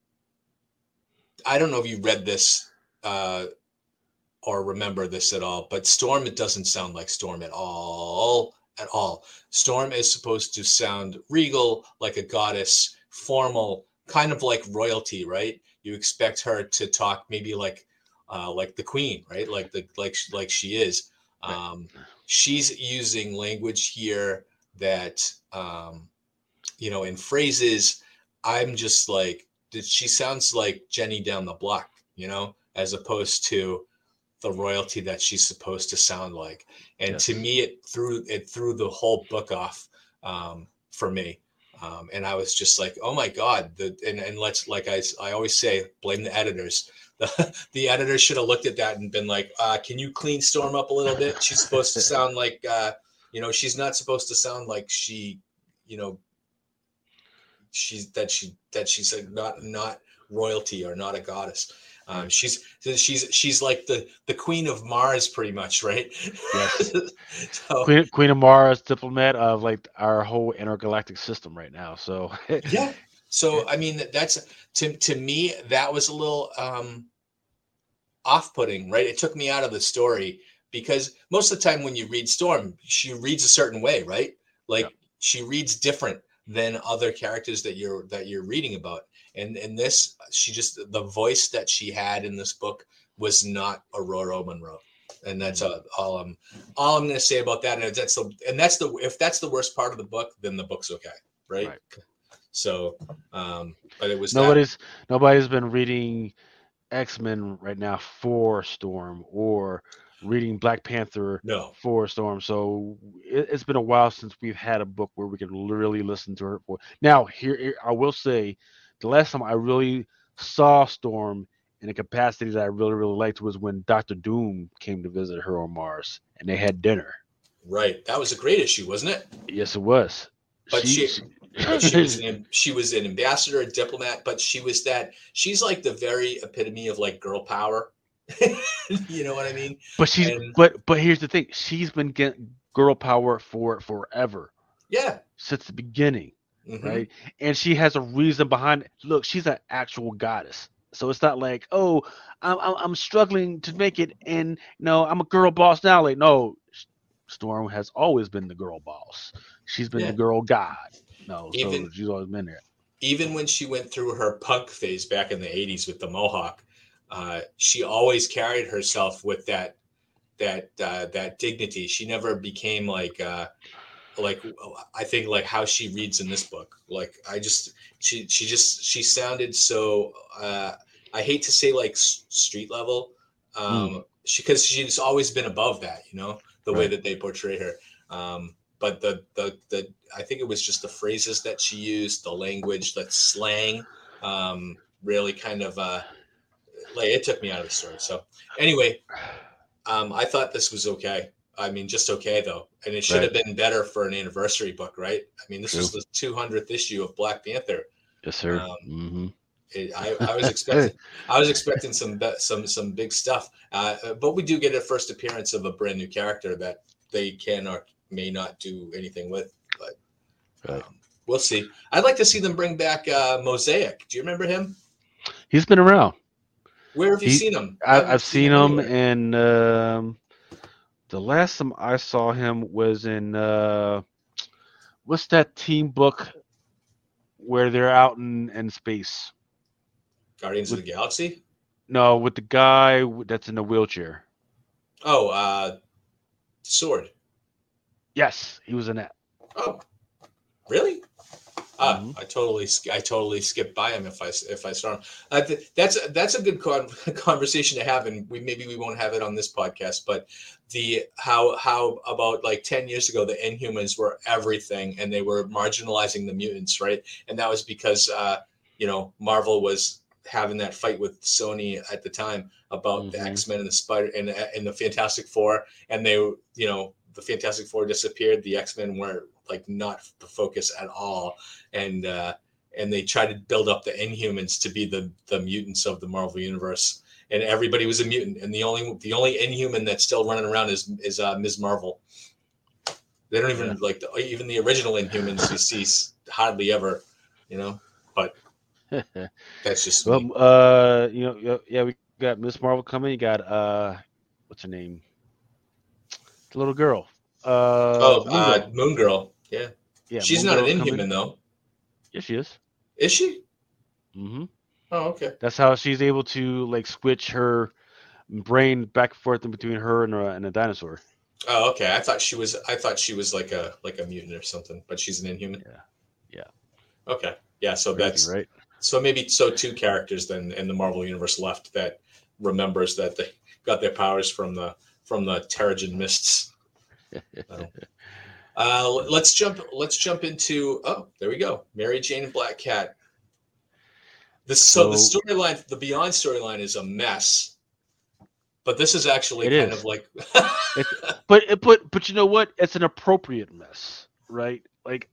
S1: I don't know if you read this. Uh, or remember this at all, but Storm, it doesn't sound like Storm at all, at all. Storm is supposed to sound regal, like a goddess, formal, kind of like royalty, right? You expect her to talk maybe like, uh, like the queen, right? Like the like like she is. Um, she's using language here that, um, you know, in phrases. I'm just like, she sounds like Jenny down the block, you know, as opposed to the royalty that she's supposed to sound like. And
S2: Yes.
S1: to me, it threw it threw the whole book off. Um, for me. Um, and I was just like, oh my God. The, and, and let's, like I, I always say, blame the editors. The, the editors should have looked at that and been like, uh, can you clean Storm up a little bit? She's supposed to sound like, uh, you know, she's not supposed to sound like she, you know, she's that she, that she's like not, not royalty or not a goddess. Um, she's she's she's like the, the Queen of Mars, pretty much, right?
S2: Yes.
S1: so,
S2: Queen Queen of Mars, diplomat of like our whole intergalactic system right now. So
S1: yeah. So I mean, that's to to me that was a little um, off-putting, right? It took me out of the story because most of the time when you read Storm, she reads a certain way, right? Like yeah. she reads different than other characters that you're that you're reading about. And in this, she just the voice that she had in this book was not Aurora Monroe, and that's uh, all I'm all I'm going to say about that. And that's the and that's the if that's the worst part of the book, then the book's okay, right? right. So, um, but it was
S2: nobody's that. nobody's been reading X-Men right now for Storm or reading Black Panther
S1: no.
S2: for Storm. So it, it's been a while since we've had a book where we can literally listen to her voice. Now, here I will say. The last time I really saw Storm in a capacity that I really, really liked was when Doctor Doom came to visit her on Mars and they had dinner.
S1: Right. That was a great issue, wasn't it?
S2: Yes, it was.
S1: But she, she, but she was an, she was an ambassador, a diplomat, but she was that she's like the very epitome of like girl power. You know what I mean?
S2: But she's and, but but here's the thing. She's been getting girl power for forever.
S1: Yeah.
S2: Since the beginning.
S1: Mm-hmm.
S2: Right, and she has a reason behind it. Look, she's an actual goddess, so it's not like, oh, I'm I'm struggling to make it, and you know, I'm a girl boss now. Like, no, Storm has always been the girl boss. She's been yeah. the girl god. No, even, so she's always been there.
S1: Even when she went through her punk phase back in the eighties with the mohawk, uh, she always carried herself with that that uh, that dignity. She never became like. Uh, like I think like how she reads in this book, like I just she she just she sounded so uh I hate to say like street level um mm. she because she's always been above that, you know, the right. way that they portray her, um but the the the I think it was just the phrases that she used, the language, that slang, um really kind of uh like it took me out of the story. So anyway, um I thought this was okay. I mean, just okay, though. And it should right. have been better for an anniversary book, right? I mean, this True. was the two hundredth issue of Black Panther.
S2: Yes, sir.
S1: Um,
S2: mm-hmm.
S1: it, I, I was expecting I was expecting some some some big stuff. Uh, but we do get a first appearance of a brand new character that they can or may not do anything with. But
S2: right.
S1: um, we'll see. I'd like to see them bring back uh, Mosaic. Do you remember him?
S2: He's been around.
S1: Where have you he, seen him?
S2: I, I've seen him in... Um... The last time I saw him was in uh, what's that team book where they're out in, in space?
S1: Guardians
S2: with,
S1: of the Galaxy?
S2: No, with the guy that's in the wheelchair.
S1: Oh, uh, Sword.
S2: Yes, he was in that.
S1: Oh, really? Uh,
S2: mm-hmm.
S1: I totally, I totally skipped by him if I if I saw him. Uh, th- that's that's a good con- conversation to have, and we maybe we won't have it on this podcast. But the how how about like ten years ago, the Inhumans were everything, and they were marginalizing the mutants, right? And that was because uh, you know Marvel was having that fight with Sony at the time about mm-hmm. the X-Men and the Spider and and the Fantastic Four, and they you know the Fantastic Four disappeared, the X-Men were like not the focus at all, and uh, and they tried to build up the Inhumans to be the the mutants of the Marvel universe, and everybody was a mutant, and the only the only Inhuman that's still running around is is uh, Miz Marvel. They don't even yeah. like the, even the original Inhumans you see hardly ever, you know. But that's just
S2: well,
S1: me.
S2: uh, you know, yeah, we got Miz Marvel coming. You got uh, what's her name? The little girl. Uh,
S1: oh, Moon uh, Girl. Moon Girl. Yeah.
S2: Yeah.
S1: She's
S2: Moon
S1: not
S2: Girl
S1: an Inhuman
S2: coming.
S1: though.
S2: Yes, she is.
S1: Is she?
S2: Mm-hmm.
S1: Oh, okay.
S2: That's how she's able to like switch her brain back and forth in between her and a, and a dinosaur.
S1: Oh, okay. I thought she was. I thought she was like a like a mutant or something, but she's an Inhuman.
S2: Yeah. Yeah.
S1: Okay. Yeah. So
S2: Crazy,
S1: that's
S2: right.
S1: So maybe so two characters then in the Marvel universe left that remembers that they got their powers from the from the Terrigen mists. So, Uh, let's jump. Let's jump into. Oh, there we go. Mary Jane and Black Cat. The, so, so the storyline, the Beyond storyline, is a mess. But this is actually
S2: it
S1: kind
S2: is.
S1: of like.
S2: it's, but but but you know what? It's an appropriate mess, right? Like,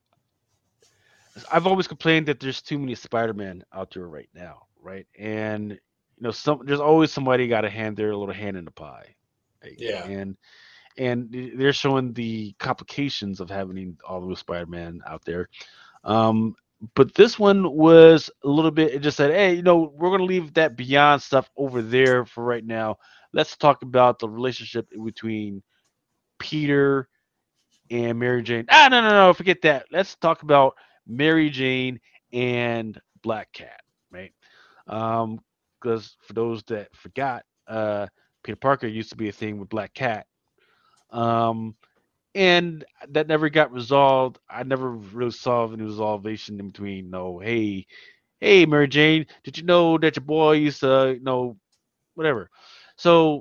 S2: I've always complained that there's too many Spider-Man out there right now, right? And you know, some there's always somebody got to hand their little hand in the pie. Right?
S1: Yeah.
S2: And and they're showing the complications of having all those Spider-Man out there. Um, but this one was a little bit. It just said, "Hey, you know, we're gonna leave that Beyond stuff over there for right now. Let's talk about the relationship between Peter and Mary Jane. Ah, no, no, no, forget that. Let's talk about Mary Jane and Black Cat, right? Um, because for those that forgot, uh, Peter Parker used to be a thing with Black Cat." Um, and that never got resolved. I never really saw any resolution in between. No, hey, hey, Mary Jane, did you know that your boy used to, you know, whatever. So,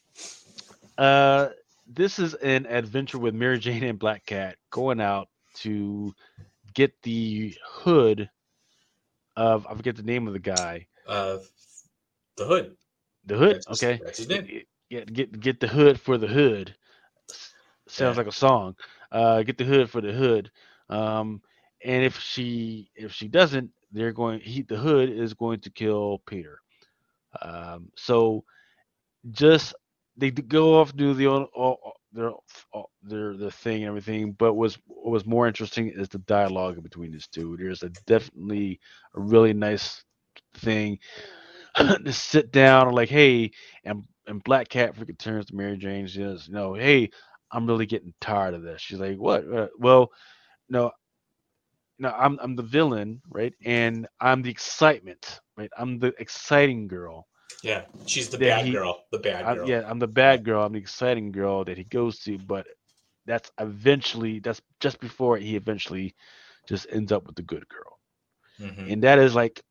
S2: uh, this is an adventure with Mary Jane and Black Cat going out to get the hood of I forget the name of the guy.
S1: Uh, the Hood.
S2: The Hood.
S1: That's his,
S2: Okay.
S1: That's his name.
S2: Get get get the hood for the hood. Sounds
S1: Yeah.
S2: like a song. Uh, get the hood for the hood. Um, and if she if she doesn't, they're going. He the hood is going to kill Peter. Um, so just they go off do the all, all, their all, their their thing and everything. But what's what was more interesting is the dialogue between these two. There's a definitely a really nice thing to sit down and like, hey, and and Black Cat freaking turns to Mary Jane. She says, you know, hey, I'm really getting tired of this. She's like, what? Uh, well, no, no, I'm I'm the villain, right? And I'm the excitement, right? I'm the exciting girl.
S1: Yeah, she's the
S2: that
S1: bad
S2: he,
S1: girl. The bad
S2: I,
S1: girl.
S2: yeah, I'm the bad girl. I'm the exciting girl that he goes to, but that's eventually that's just before he eventually just ends up with the good girl,
S1: Mm-hmm.
S2: and that is like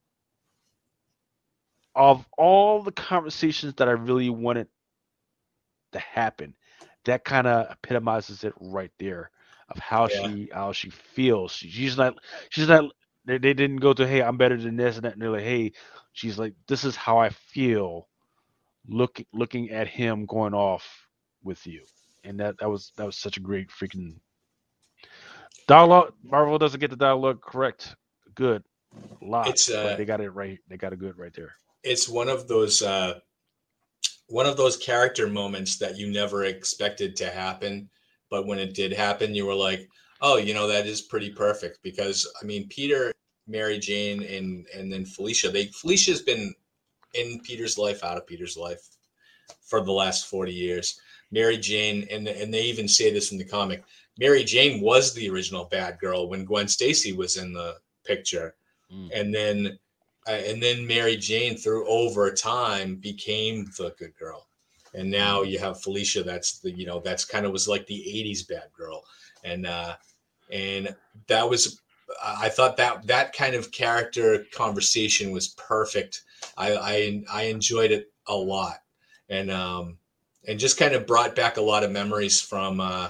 S2: of all the conversations that I really wanted to happen, that kind of epitomizes it right there of how
S1: Yeah.
S2: she how she feels. She, she's not she's not they, they didn't go to, hey, I'm better than this and that, and they're like, hey, she's like, this is how I feel looking looking at him going off with you. And that that was that was such a great freaking dialogue. Marvel doesn't get the dialogue correct good a lot,
S1: It's uh,
S2: but they got it right. They got it good right there.
S1: It's one of those uh, one of those character moments that you never expected to happen, but when it did happen, you were like, "Oh, you know, that is pretty perfect." Because I mean, Peter, Mary Jane, and and then Felicia. They Felicia's been in Peter's life, out of Peter's life for the last forty years. Mary Jane, and and they even say this in the comic. Mary Jane was the original bad girl when Gwen Stacy was in the picture, mm. and then. Uh, and then Mary Jane, through over time, became the good girl, and now you have Felicia. That's the you know that's kind of was like the eighties bad girl, and uh, and that was I thought that that kind of character conversation was perfect. I I, I enjoyed it a lot, and um, and just kind of brought back a lot of memories from uh,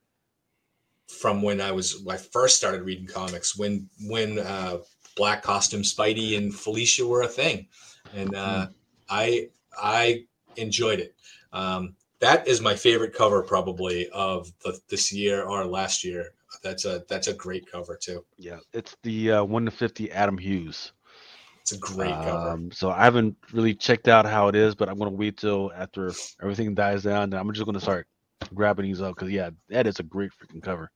S1: from when I was when I first started reading comics when when. Uh, Black costume Spidey and Felicia were a thing, and uh, mm. I I enjoyed it. Um, that is my favorite cover probably of the, this year or last year. That's a that's a great cover too.
S2: Yeah, it's the uh, one to fifty Adam Hughes.
S1: It's a great
S2: um,
S1: cover.
S2: So I haven't really checked out how it is, but I'm gonna wait till after everything dies down, and I'm just gonna start grabbing these up because yeah, that is a great freaking cover.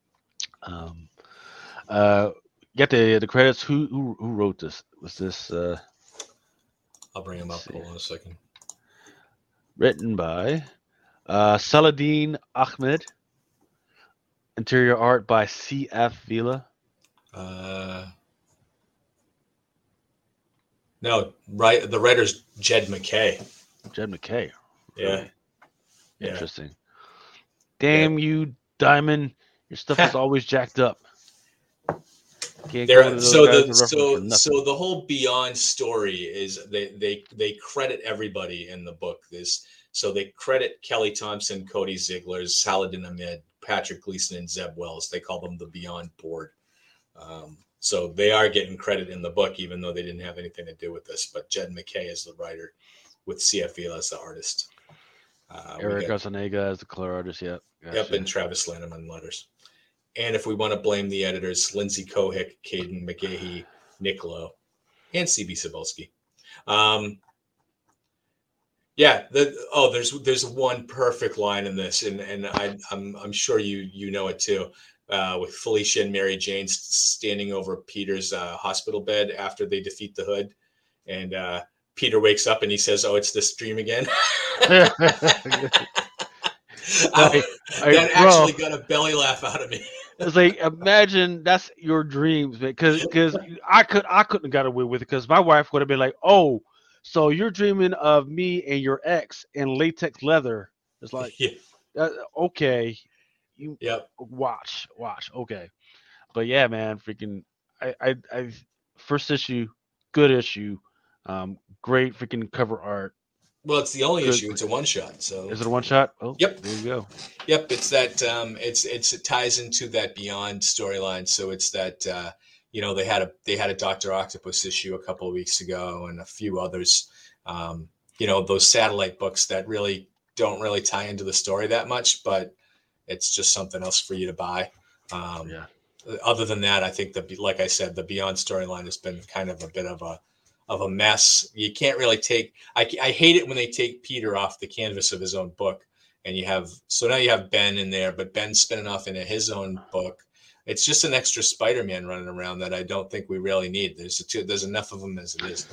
S2: Um, uh. Get the the credits. Who who who wrote this? Was this? Uh,
S1: I'll bring him up. See. Hold on a second.
S2: Written by uh, Saladin Ahmed. Interior art by C F Vila.
S1: Uh, no, right. The writer's Jed McKay.
S2: Jed McKay.
S1: Really?
S2: Yeah. Interesting. Damn yeah. You, Diamond! Your stuff is always jacked up. Can't go to
S1: There,
S2: those
S1: so
S2: guys
S1: the
S2: to reference for
S1: so
S2: nothing.
S1: so the whole Beyond story is they they they credit everybody in the book. This so they credit Kelly Thompson, Cody Ziegler, Saladin Ahmed, Patrick Gleason, and Zeb Wells. They call them the Beyond Board. Um, so they are getting credit in the book, even though they didn't have anything to do with this. But Jed McKay is the writer, with C F Vila as the artist. Uh,
S2: Eric
S1: got,
S2: Arciniega as the color artist. Yep. Gotcha.
S1: Yep, and Travis Lanham letters. And if we want to blame the editors, Lindsay Kohick, Caden McGahee, Nick Lowe, and C B Cebulski. Um, yeah, the, oh, there's there's one perfect line in this, and and I, I'm I'm sure you you know it too. Uh, with Felicia and Mary Jane standing over Peter's uh, hospital bed after they defeat the Hood, and uh, Peter wakes up and he says, "Oh, it's this dream again." I,
S2: I,
S1: that
S2: bro,
S1: actually got a belly laugh out of me.
S2: It's like, imagine that's your dreams, man. Because because I could I couldn't have got away with it because my wife would have been like, "Oh, so you're dreaming of me and your ex in latex leather?" It's like,
S1: yeah.
S2: uh, okay, you
S1: yep.
S2: watch watch okay, but yeah, man, freaking I I, I first issue, good issue, um, great freaking cover art.
S1: Well, it's the only
S2: Good.
S1: issue. It's a one shot. So
S2: is it a one shot? Oh,
S1: yep.
S2: There you go.
S1: Yep. It's that. Um, it's it's it ties into that Beyond storyline. So it's that. Uh, you know, they had a they had a Doctor Octopus issue a couple of weeks ago, and a few others. Um, you know, those satellite books that really don't really tie into the story that much, but it's just something else for you to buy. Um,
S2: yeah.
S1: Other than that, I think the like I said, the Beyond storyline has been kind of a bit of a of a mess. You can't really take, I, I hate it when they take Peter off the canvas of his own book and you have, so now you have Ben in there, but Ben's spinning off into his own book. It's just an extra Spider-Man running around that I don't think we really need. There's a two, there's enough of them as it is.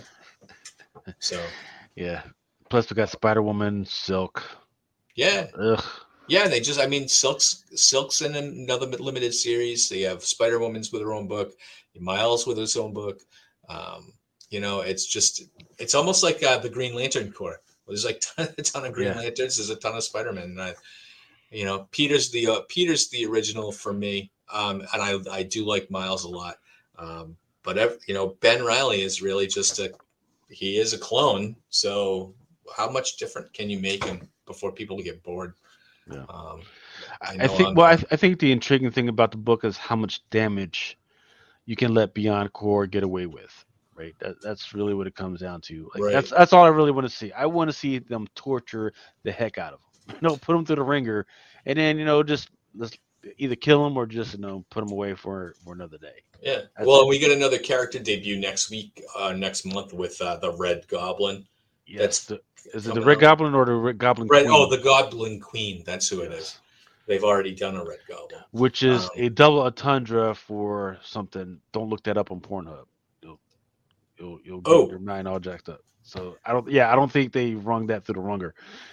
S1: So,
S2: yeah. Plus we got Spider-Woman, Silk.
S1: Yeah.
S2: Ugh.
S1: Yeah. They just, I mean, Silk's, Silk's in another limited series. They have Spider-Woman's with her own book, Miles with his own book. Um, You know, it's just, it's almost like uh, the Green Lantern Corps. There's like a ton of Green
S2: Yeah.
S1: Lanterns. There's a ton of Spider-Man. And I, you know, Peter's the uh, Peter's the original for me, um, and I I do like Miles a lot. Um, but ev- you know, Ben Reilly is really just a he is a clone. So how much different can you make him before people get bored?
S2: Yeah.
S1: Um,
S2: I,
S1: know
S2: I think.
S1: I'm-
S2: Well, I, I think the intriguing thing about the book is how much damage you can let Beyond Core get away with. Right. That, that's really what it comes down to. Like,
S1: Right.
S2: That's that's all I really want to see. I want to see them torture the heck out of them. You know, put them through the ringer, and then you know just just either kill them or just you know put them away for, for another day.
S1: Yeah.
S2: That's
S1: well,
S2: it.
S1: we get another character debut next week, uh, next month with uh, the Red Goblin.
S2: Yes.
S1: That's
S2: The, is it the
S1: coming
S2: Red
S1: out.
S2: Goblin or the Red Goblin
S1: Red.
S2: Queen?
S1: Oh, the Goblin Queen. That's who it
S2: Yes.
S1: is. They've already done a Red Goblin.
S2: Which is
S1: Um,
S2: a double entendre for something. Don't look that up on Pornhub. You'll you'll, you'll get
S1: Oh.
S2: your mind all jacked up. So I don't. Yeah, I don't think they rung that through the runger.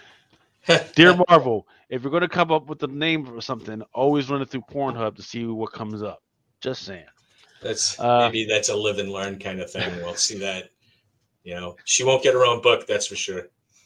S2: Dear Marvel, if you're going to come up with a name for something, always run it through Pornhub to see what comes up. Just saying.
S1: That's
S2: Uh,
S1: maybe that's a live and learn kind of thing. We'll see that. You know, she won't get her own book. That's for sure.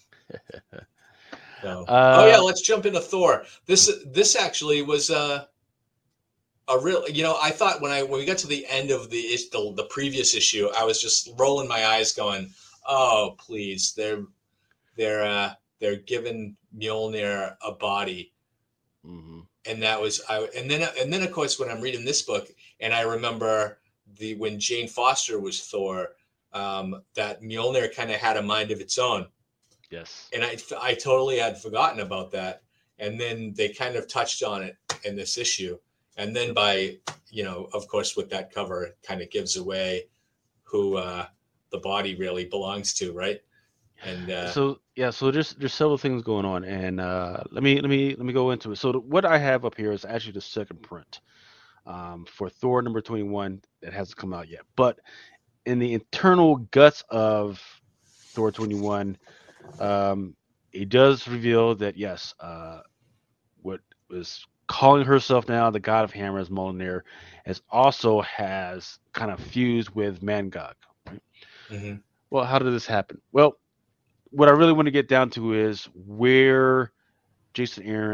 S1: So,
S2: Uh,
S1: oh yeah, let's jump into Thor. This this actually was uh, a real. You know, I thought when I when we got to the end of the is- the, the previous issue, I was just rolling my eyes, going, "Oh, please, they're they're uh, they're giving Mjolnir a body."
S2: mhm.
S1: And that was I. And then and then of course when I'm reading this book, and I remember the when Jane Foster was Thor, um, that Mjolnir kind of had a mind of its own.
S2: Yes.
S1: And I, I totally had forgotten about that. And then they kind of touched on it in this issue. And then by, you know, of course, with that cover, it kind of gives away who uh, the body really belongs to, right? And uh,
S2: So yeah, so there's there's several things going on, and uh, let me let me let me go into it. So the, what I have up here is actually the second print um, for Thor number twenty-one that hasn't come out yet. But in the internal guts of Thor twenty-one, um, it does reveal that yes, uh, what was calling herself now the God of Hammers, Mjolnir, as also has kind of fused with Mangog. Right?
S1: mhm.
S2: Well, how did this happen? Well, what I really want to get down to is where Jason Aaron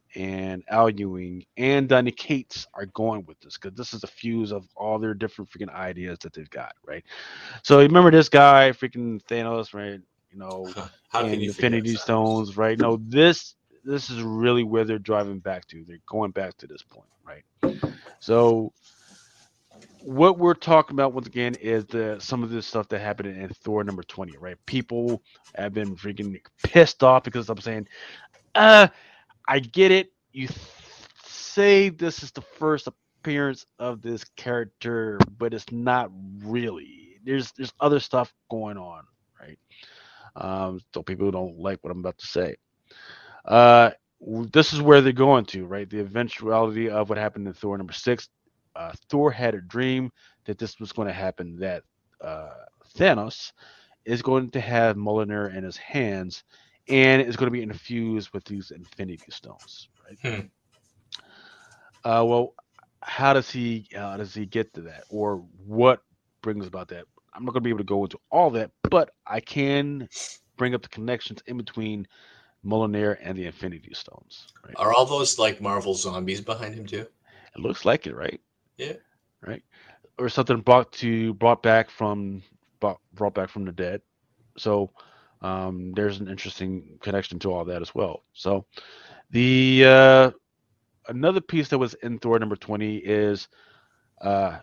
S2: and Al Ewing and Donny Cates are going with this because this is a fuse of all their different freaking ideas that they've got, right? So you remember this guy, freaking Thanos, right? You know,
S1: How can
S2: and
S1: you forget
S2: Infinity
S1: Thanos?
S2: Stones, right? No, this this is really where they're driving back to. They're going back to this point, right? So what we're talking about once again is the some of this stuff that happened in Thor number twenty, right? People have been freaking pissed off because I'm saying, uh, I get it. You th- say this is the first appearance of this character, but it's not really. There's there's other stuff going on, right? Um, so people don't like what I'm about to say. Uh, this is where they're going to, right? The eventuality of what happened in Thor number six. Uh, Thor had a dream that this was going to happen. That uh, Thanos is going to have Mjolnir in his hands, and is going to be infused with these Infinity Stones, right?
S1: Hmm.
S2: Uh, well, how does he how does he get to that, or what brings about that? I'm not going to be able to go into all that, but I can bring up the connections in between Mjolnir and the Infinity Stones. Right?
S1: Are all those like Marvel zombies behind him too?
S2: It looks like it, right?
S1: Yeah.
S2: Right? Or something brought to brought back from brought, brought back from the dead. So um, there's an interesting connection to all that as well. So the uh, another piece that was in Thor number twenty is uh,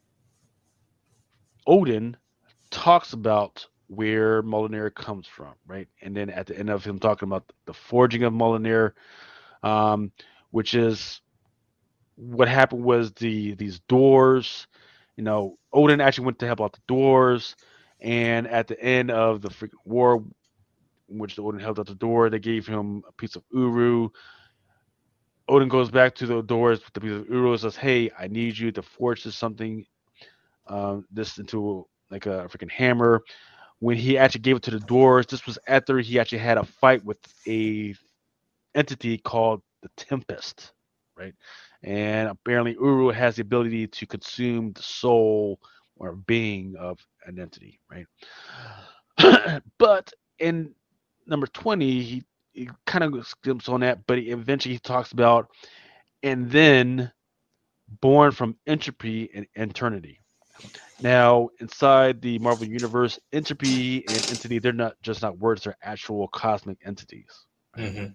S2: Odin talks about where Mjolnir comes from, right? And then at the end of him talking about the forging of Mjolnir, um, which is what happened was the these doors, you know, Odin actually went to help out the doors, and at the end of the freaking war, in which Odin held out the door, they gave him a piece of Uru. Odin goes back to the doors with the piece of Uru and says, "Hey, I need you to forge this something, um, this into like a freaking hammer." When he actually gave it to the doors, this was after he actually had a fight with a entity called the Tempest, right? And apparently Uru has the ability to consume the soul or being of an entity, right? But in number twenty, he, he kind of skips on that, but he, eventually he talks about, and then born from entropy and eternity. Now, inside the Marvel Universe, entropy and entity, they're not just not words, they're actual cosmic entities. Right?
S1: Mm-hmm.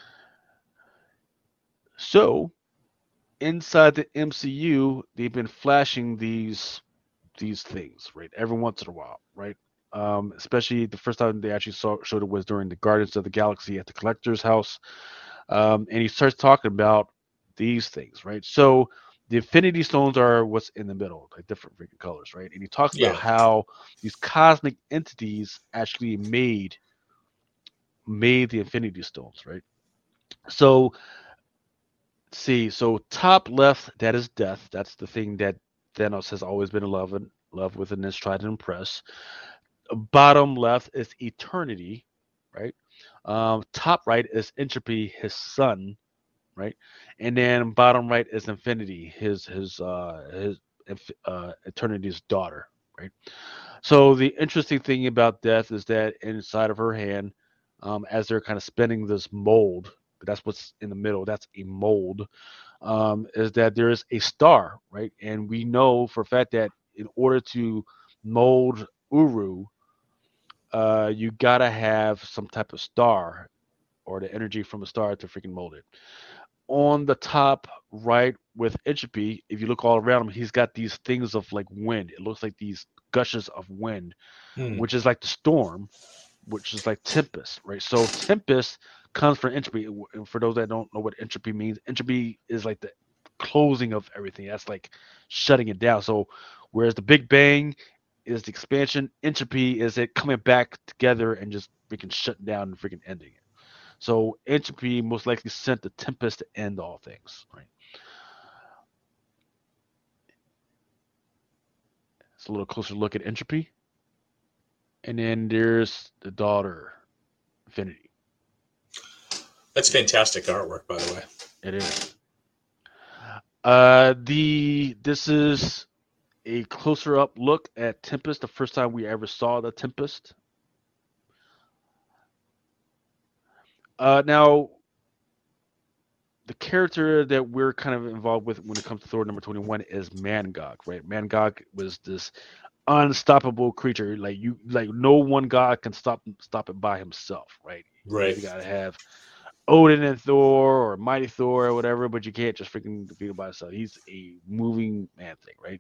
S2: So, inside the M C U, they've been flashing these these things, right? Every once in a while, right? Um, especially the first time they actually saw, showed it was during the Guardians of the Galaxy at the Collector's House, um, and he starts talking about these things, right? So the Infinity Stones are what's in the middle, like different freaking colors, right? And he talks about
S1: Yeah.
S2: how these cosmic entities actually made made the Infinity Stones, right? So see, so top left, that is death. That's the thing that Thanos has always been in love in love with and has tried to impress. Bottom left is eternity, right? Um, top right is entropy, his son, right? And then bottom right is infinity, his his uh his uh eternity's daughter, right? So the interesting thing about death is that inside of her hand, um, as they're kind of spinning this mold, that's what's in the middle. That's a mold. Um, is that there is a star, right? And we know for a fact that in order to mold Uru, uh, you gotta have some type of star or the energy from a star to freaking mold it. On the top right with entropy, if you look all around him, he's got these things of like wind. It looks like these gushes of wind,
S1: Hmm.
S2: which is like the storm, which is like tempest, right? So tempest comes from entropy. And for those that don't know what entropy means, entropy is like the closing of everything. That's like shutting it down. So whereas the Big Bang is the expansion, entropy is it coming back together and just freaking shutting down and freaking ending it. So entropy most likely sent the tempest to end all things, right? It's a little closer look at entropy. And then there's the daughter, Infinity.
S1: That's fantastic artwork, by the way.
S2: It is. Uh, the this is a closer up look at Tempest. The first time we ever saw the Tempest. Uh, now the character that we're kind of involved with when it comes to Thor number twenty-one is Mangog, right? Mangog was this unstoppable creature. Like you, like no one god can stop stop it by himself, right?
S1: Right.
S2: You gotta have Odin and Thor or Mighty Thor or whatever, but you can't just freaking defeat him by himself. He's a moving man thing, right?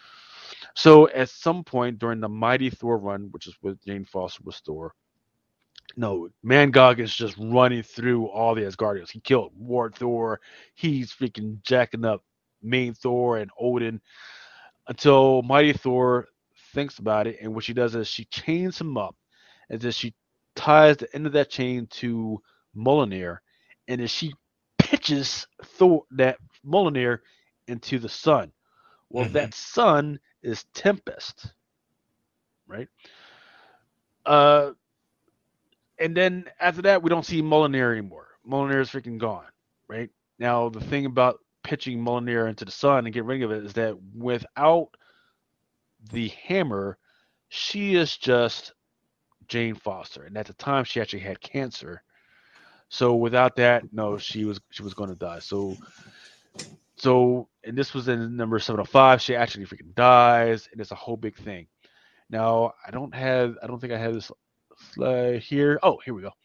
S2: So at some point during the Mighty Thor run, which is with Jane Foster with Thor, no, Mangog is just running through all the Asgardians. He killed War Thor. He's freaking jacking up main Thor and Odin until Mighty Thor thinks about it. And what she does is she chains him up, and then she ties the end of that chain to Mjolnir, and then she pitches Thor that Mjolnir into the sun. Well,
S1: Mhm.
S2: that sun is Tempest, right? Uh, and then after that, we don't see Mjolnir anymore. Mjolnir is freaking gone, right? Now, the thing about pitching Mjolnir into the sun and getting rid of it is that without the hammer, she is just Jane Foster, and at the time, she actually had cancer. So without that, no, she was she was going to die. So so and this was in number seven oh five. She actually freaking dies, and it's a whole big thing. Now I don't have I don't think I have this slide here. Oh, here we go.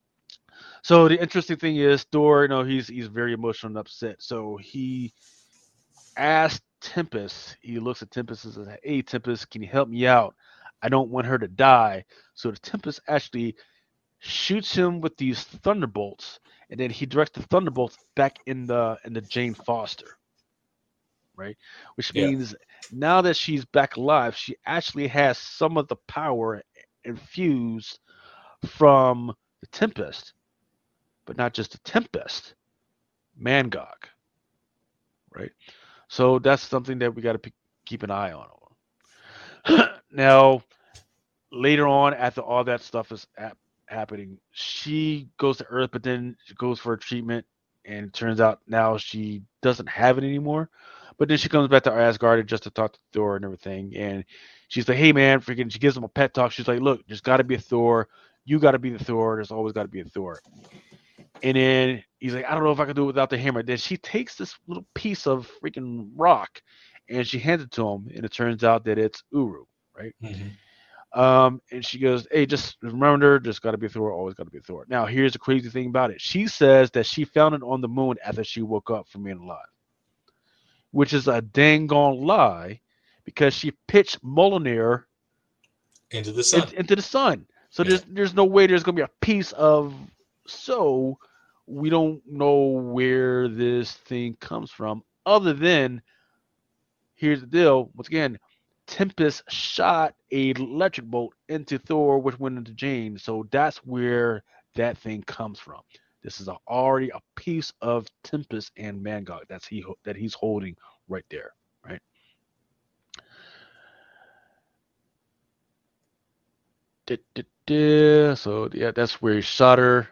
S2: So the interesting thing is Thor, you know, he's he's very emotional and upset. So he asked Tempest. He looks at Tempest and says, "Hey, Tempest, can you help me out? I don't want her to die." So the Tempest actually shoots him with these thunderbolts, and then he directs the thunderbolts back in the in the Jane Foster, right? Which
S1: Yeah.
S2: means now that she's back alive, she actually has some of the power infused from the Tempest, but not just the Tempest, Mangog, right? So that's something that we got to p- keep an eye on. Now, later on, after all that stuff is ap- happening, she goes to Earth, but then she goes for a treatment, and it turns out now she doesn't have it anymore. But then she comes back to Asgard just to talk to Thor and everything, and she's like, "Hey, man, freaking!" She gives him a pet talk. She's like, "Look, there's got to be a Thor. You got to be the Thor. There's always got to be a Thor." And then he's like, "I don't know if I can do it without the hammer." Then she takes this little piece of freaking rock, and she hands it to him, and it turns out that it's Uru, right?
S1: Mhm.
S2: Um, and she goes, "Hey, just remember, there's got to be a Thor. Always got to be a Thor." Now, here's the crazy thing about it. She says that she found it on the moon after she woke up from being alive, which is a dang gone lie, because she pitched Mjolnir
S1: Into the
S2: in,
S1: sun.
S2: into the sun. So
S1: Yeah.
S2: there's there's no way there's gonna be a piece of. So we don't know where this thing comes from, other than here's the deal. Once again, Tempest shot a electric bolt into Thor, which went into Jane. So that's where that thing comes from. This is a, already a piece of Tempest and Mangog that's he that he's holding right there, right? Da, da, da. So yeah, that's where he shot her.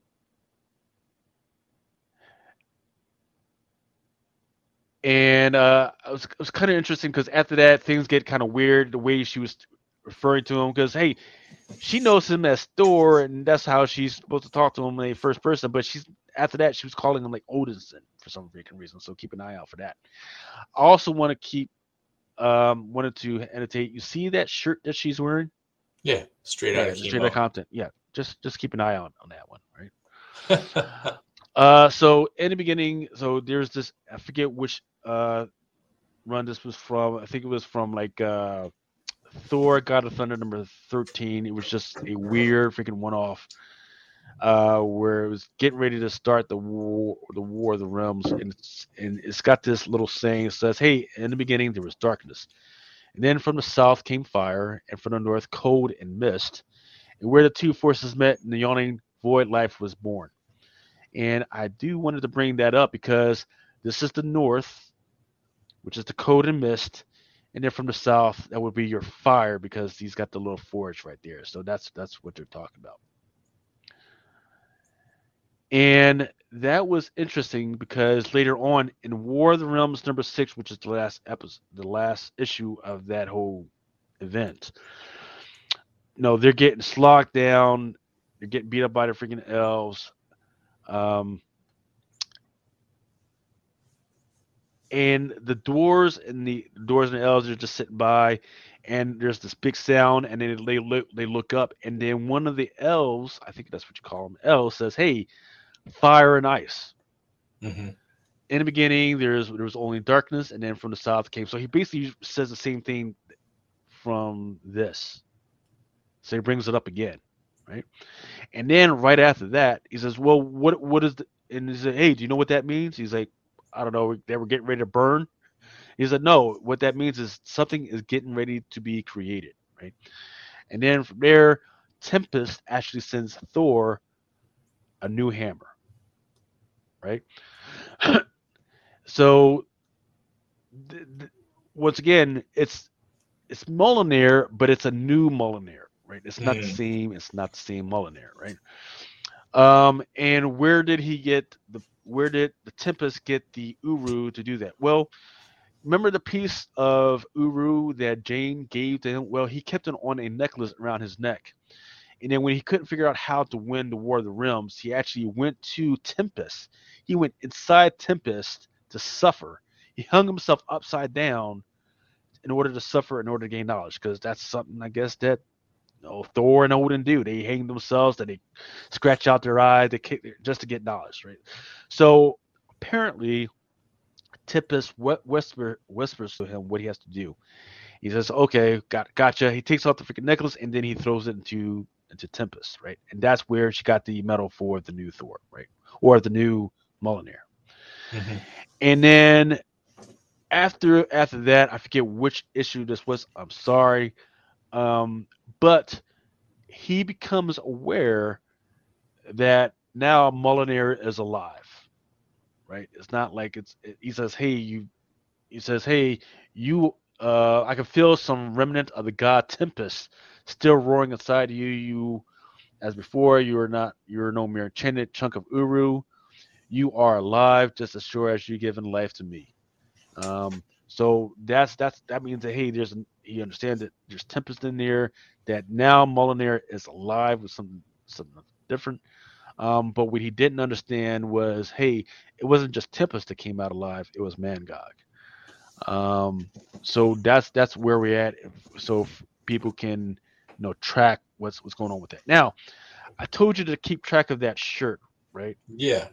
S2: And uh, it was, it was kind of interesting because after that, things get kind of weird. The way she was referring to him, because hey, she knows him as Thor, and that's how she's supposed to talk to him in a first person. But she's after that, she was calling him like Odinson for some freaking reason. So keep an eye out for that. I also want to keep um wanted to annotate. You see that shirt that she's wearing?
S1: Yeah. Straight
S2: Yeah,
S1: out of
S2: straight out
S1: chemo.
S2: Compton. Yeah, just just keep an eye out on that one, right? Uh, so in the beginning, so there's this. I forget which uh run this was from. I think it was from like uh Thor God of Thunder number thirteen. It was just a weird freaking one off uh where it was getting ready to start the war the War of the Realms, and it's and it's got this little saying that says, "Hey, in the beginning there was darkness. And then from the south came fire, and from the north cold and mist. And where the two forces met, in the yawning void life was born." And I do wanted to bring that up because this is the north, which is the cold and mist, and then from the south that would be your fire, because he's got the little forge right there. So that's that's what they're talking about. And that was interesting because later on in War of the Realms number six, which is the last episode, the last issue of that whole event, no, they're getting slogged down, they're getting beat up by the freaking elves. Um, and the doors and the doors and the elves are just sitting by, and there's this big sound, and then they look they look up, and then one of the elves, I think that's what you call them, elves, says, "Hey, fire and ice."
S1: Mm-hmm.
S2: In the beginning, there's there was only darkness, and then from the south came. So he basically says the same thing from this. So he brings it up again, right? And then right after that, he says, "Well, what what is the?" And he said, "Hey, do you know what that means?" He's like, "I don't know. They were getting ready to burn." He said, "No, what that means is something is getting ready to be created, right?" And then from there, Tempest actually sends Thor a new hammer, right? So th- th- once again, it's it's Mjolnir, but it's a new Mjolnir, right? It's not the
S1: Mm-hmm.
S2: same. It's not the same Mjolnir, right? Um, and where did he get the? Where did the Tempest get the Uru to do that? Well, remember the piece of Uru that Jane gave to him? Well, he kept it on a necklace around his neck. And then when he couldn't figure out how to win the War of the Realms, he actually went to Tempest. He went inside Tempest to suffer. He hung himself upside down in order to suffer, in order to gain knowledge, because that's something I guess that you know, Thor and Odin do. They hang themselves, that they scratch out their eye, they kick, just to get knowledge, right? So apparently, Tempest whisper, whispers to him what he has to do. He says, "Okay, got gotcha." He takes off the freaking necklace and then he throws it into into Tempest, right? And that's where she got the medal for the new Thor, right? Or the new Mjolnir.
S1: Mm-hmm.
S2: And then after after that, I forget which issue this was. I'm sorry, um, but he becomes aware that now Mjolnir is alive, right? It's not like it's. It, he says, "Hey, you." He says, "Hey, you. Uh, I can feel some remnant of the god Tempest still roaring inside you. You, as before, you are not. You are no mere enchanted chunk of Uru. You are alive, just as sure as you given life to me." Um, so that's that's that means that hey, there's an, he understands that there's Tempest in there. That now Mjolnir is alive with something something different. Um, but what he didn't understand was, hey, it wasn't just Tempest that came out alive; it was Mangog. Um, so that's that's where we're at. So if people can, you know, track what's what's going on with that. Now, I told you to keep track of that shirt, right?
S1: Yeah.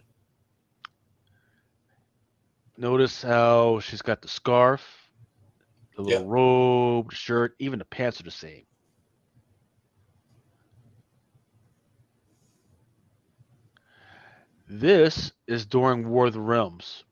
S2: Notice how she's got the scarf, the little
S1: Yep.
S2: robe, the shirt, even the pants are the same. This is during War of the Realms.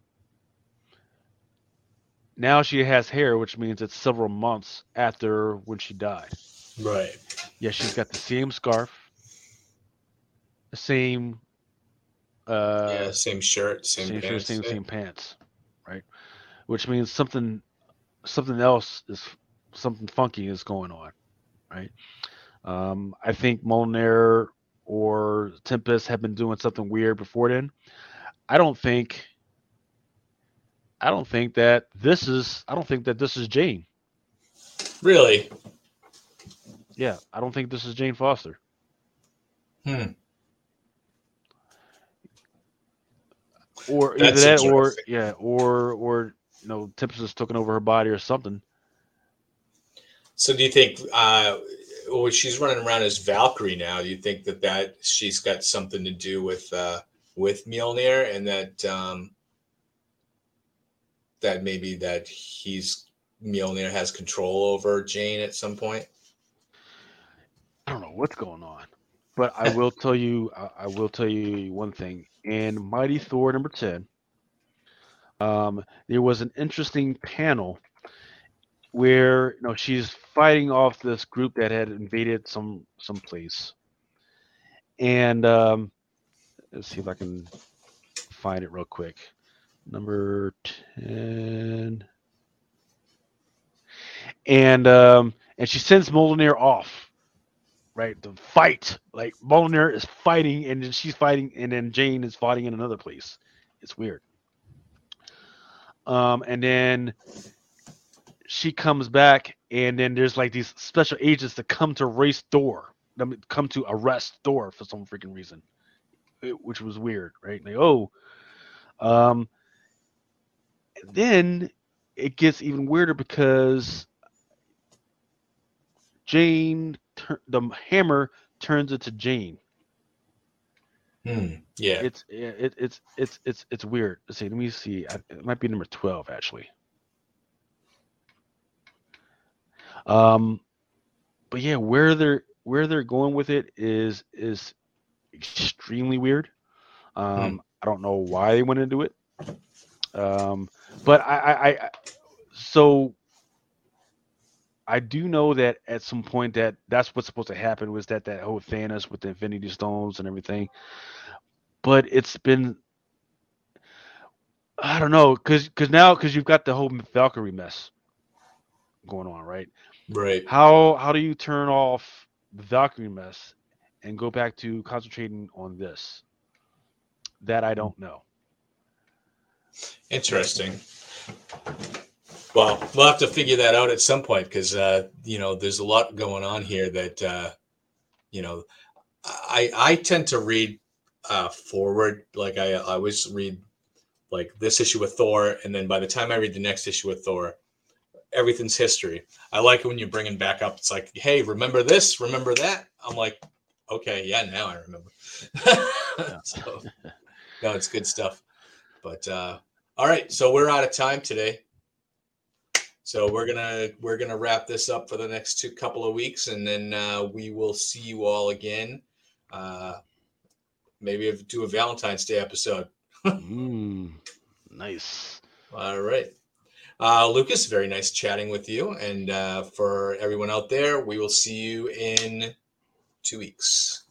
S2: Now she has hair, which means it's several months after when she died.
S1: Right.
S2: Yeah, she's got the same scarf, the same uh
S1: Yeah. Same shirt, same
S2: same shirt,
S1: pants.
S2: same
S1: Yeah.
S2: same pants, right? Which means something something else is something funky is going on, right? Um, I think Mjolnir or Tempest have been doing something weird before then. I don't think I don't think that this is I don't think that this is Jane.
S1: Really?
S2: Yeah, I don't think this is Jane Foster.
S1: Hmm.
S2: Or either
S1: That's
S2: that or
S1: interesting.
S2: yeah, or or you know, Tempest has taken over her body or something.
S1: So do you think, uh, well, she's running around as Valkyrie now? Do you think that that she's got something to do with uh, with Mjolnir, and that um, that maybe that he's Mjolnir has control over Jane at some point?
S2: I don't know what's going on. But I will tell you I, I will tell you one thing. In Mighty Thor number ten, um, there was an interesting panel where you know she's fighting off this group that had invaded some some place, and um, let's see if I can find it real quick. Number ten, and um, and she sends Mjolnir off, right, to fight. Like Mjolnir is fighting, and then she's fighting, and then Jane is fighting in another place. It's weird. Um, and then she comes back, and then there's like these special agents that come to race Thor, come to arrest Thor for some freaking reason, which was weird, right? Like, oh, um, then it gets even weirder because Jane, tur- the hammer turns into Jane.
S1: Hmm. Yeah.
S2: It's it, it's it's it's it's weird. Let's see, let me see. I, it might be number twelve actually. Um, but yeah, where they're where they're going with it is is extremely weird. Um,
S1: Hmm.
S2: I don't know why they want to do it. Um, but I, I, I so I do know that at some point that that's what's supposed to happen was that that whole Thanos with the Infinity Stones and everything. But it's been I don't know because because now because you've got the whole Valkyrie mess going on, right?
S1: Right.
S2: How how do you turn off the Valkyrie mess and go back to concentrating on this? That I don't know.
S1: Interesting. Well, we'll have to figure that out at some point because uh, you know there's a lot going on here that uh, you know I I tend to read uh, forward. Like I I always read like this issue with Thor, and then by the time I read the next issue with Thor, everything's history. I like it when you're bringing back up. It's like, hey, remember this? Remember that? I'm like, okay, yeah, now I remember. So, no, it's good stuff. But uh, all right, so we're out of time today. So we're gonna we're gonna wrap this up for the next two couple of weeks, and then uh, we will see you all again. Uh, maybe do a Valentine's Day episode.
S2: Mm, nice.
S1: All right. Uh, Lucas, very nice chatting with you. And uh, for everyone out there, we will see you in two weeks.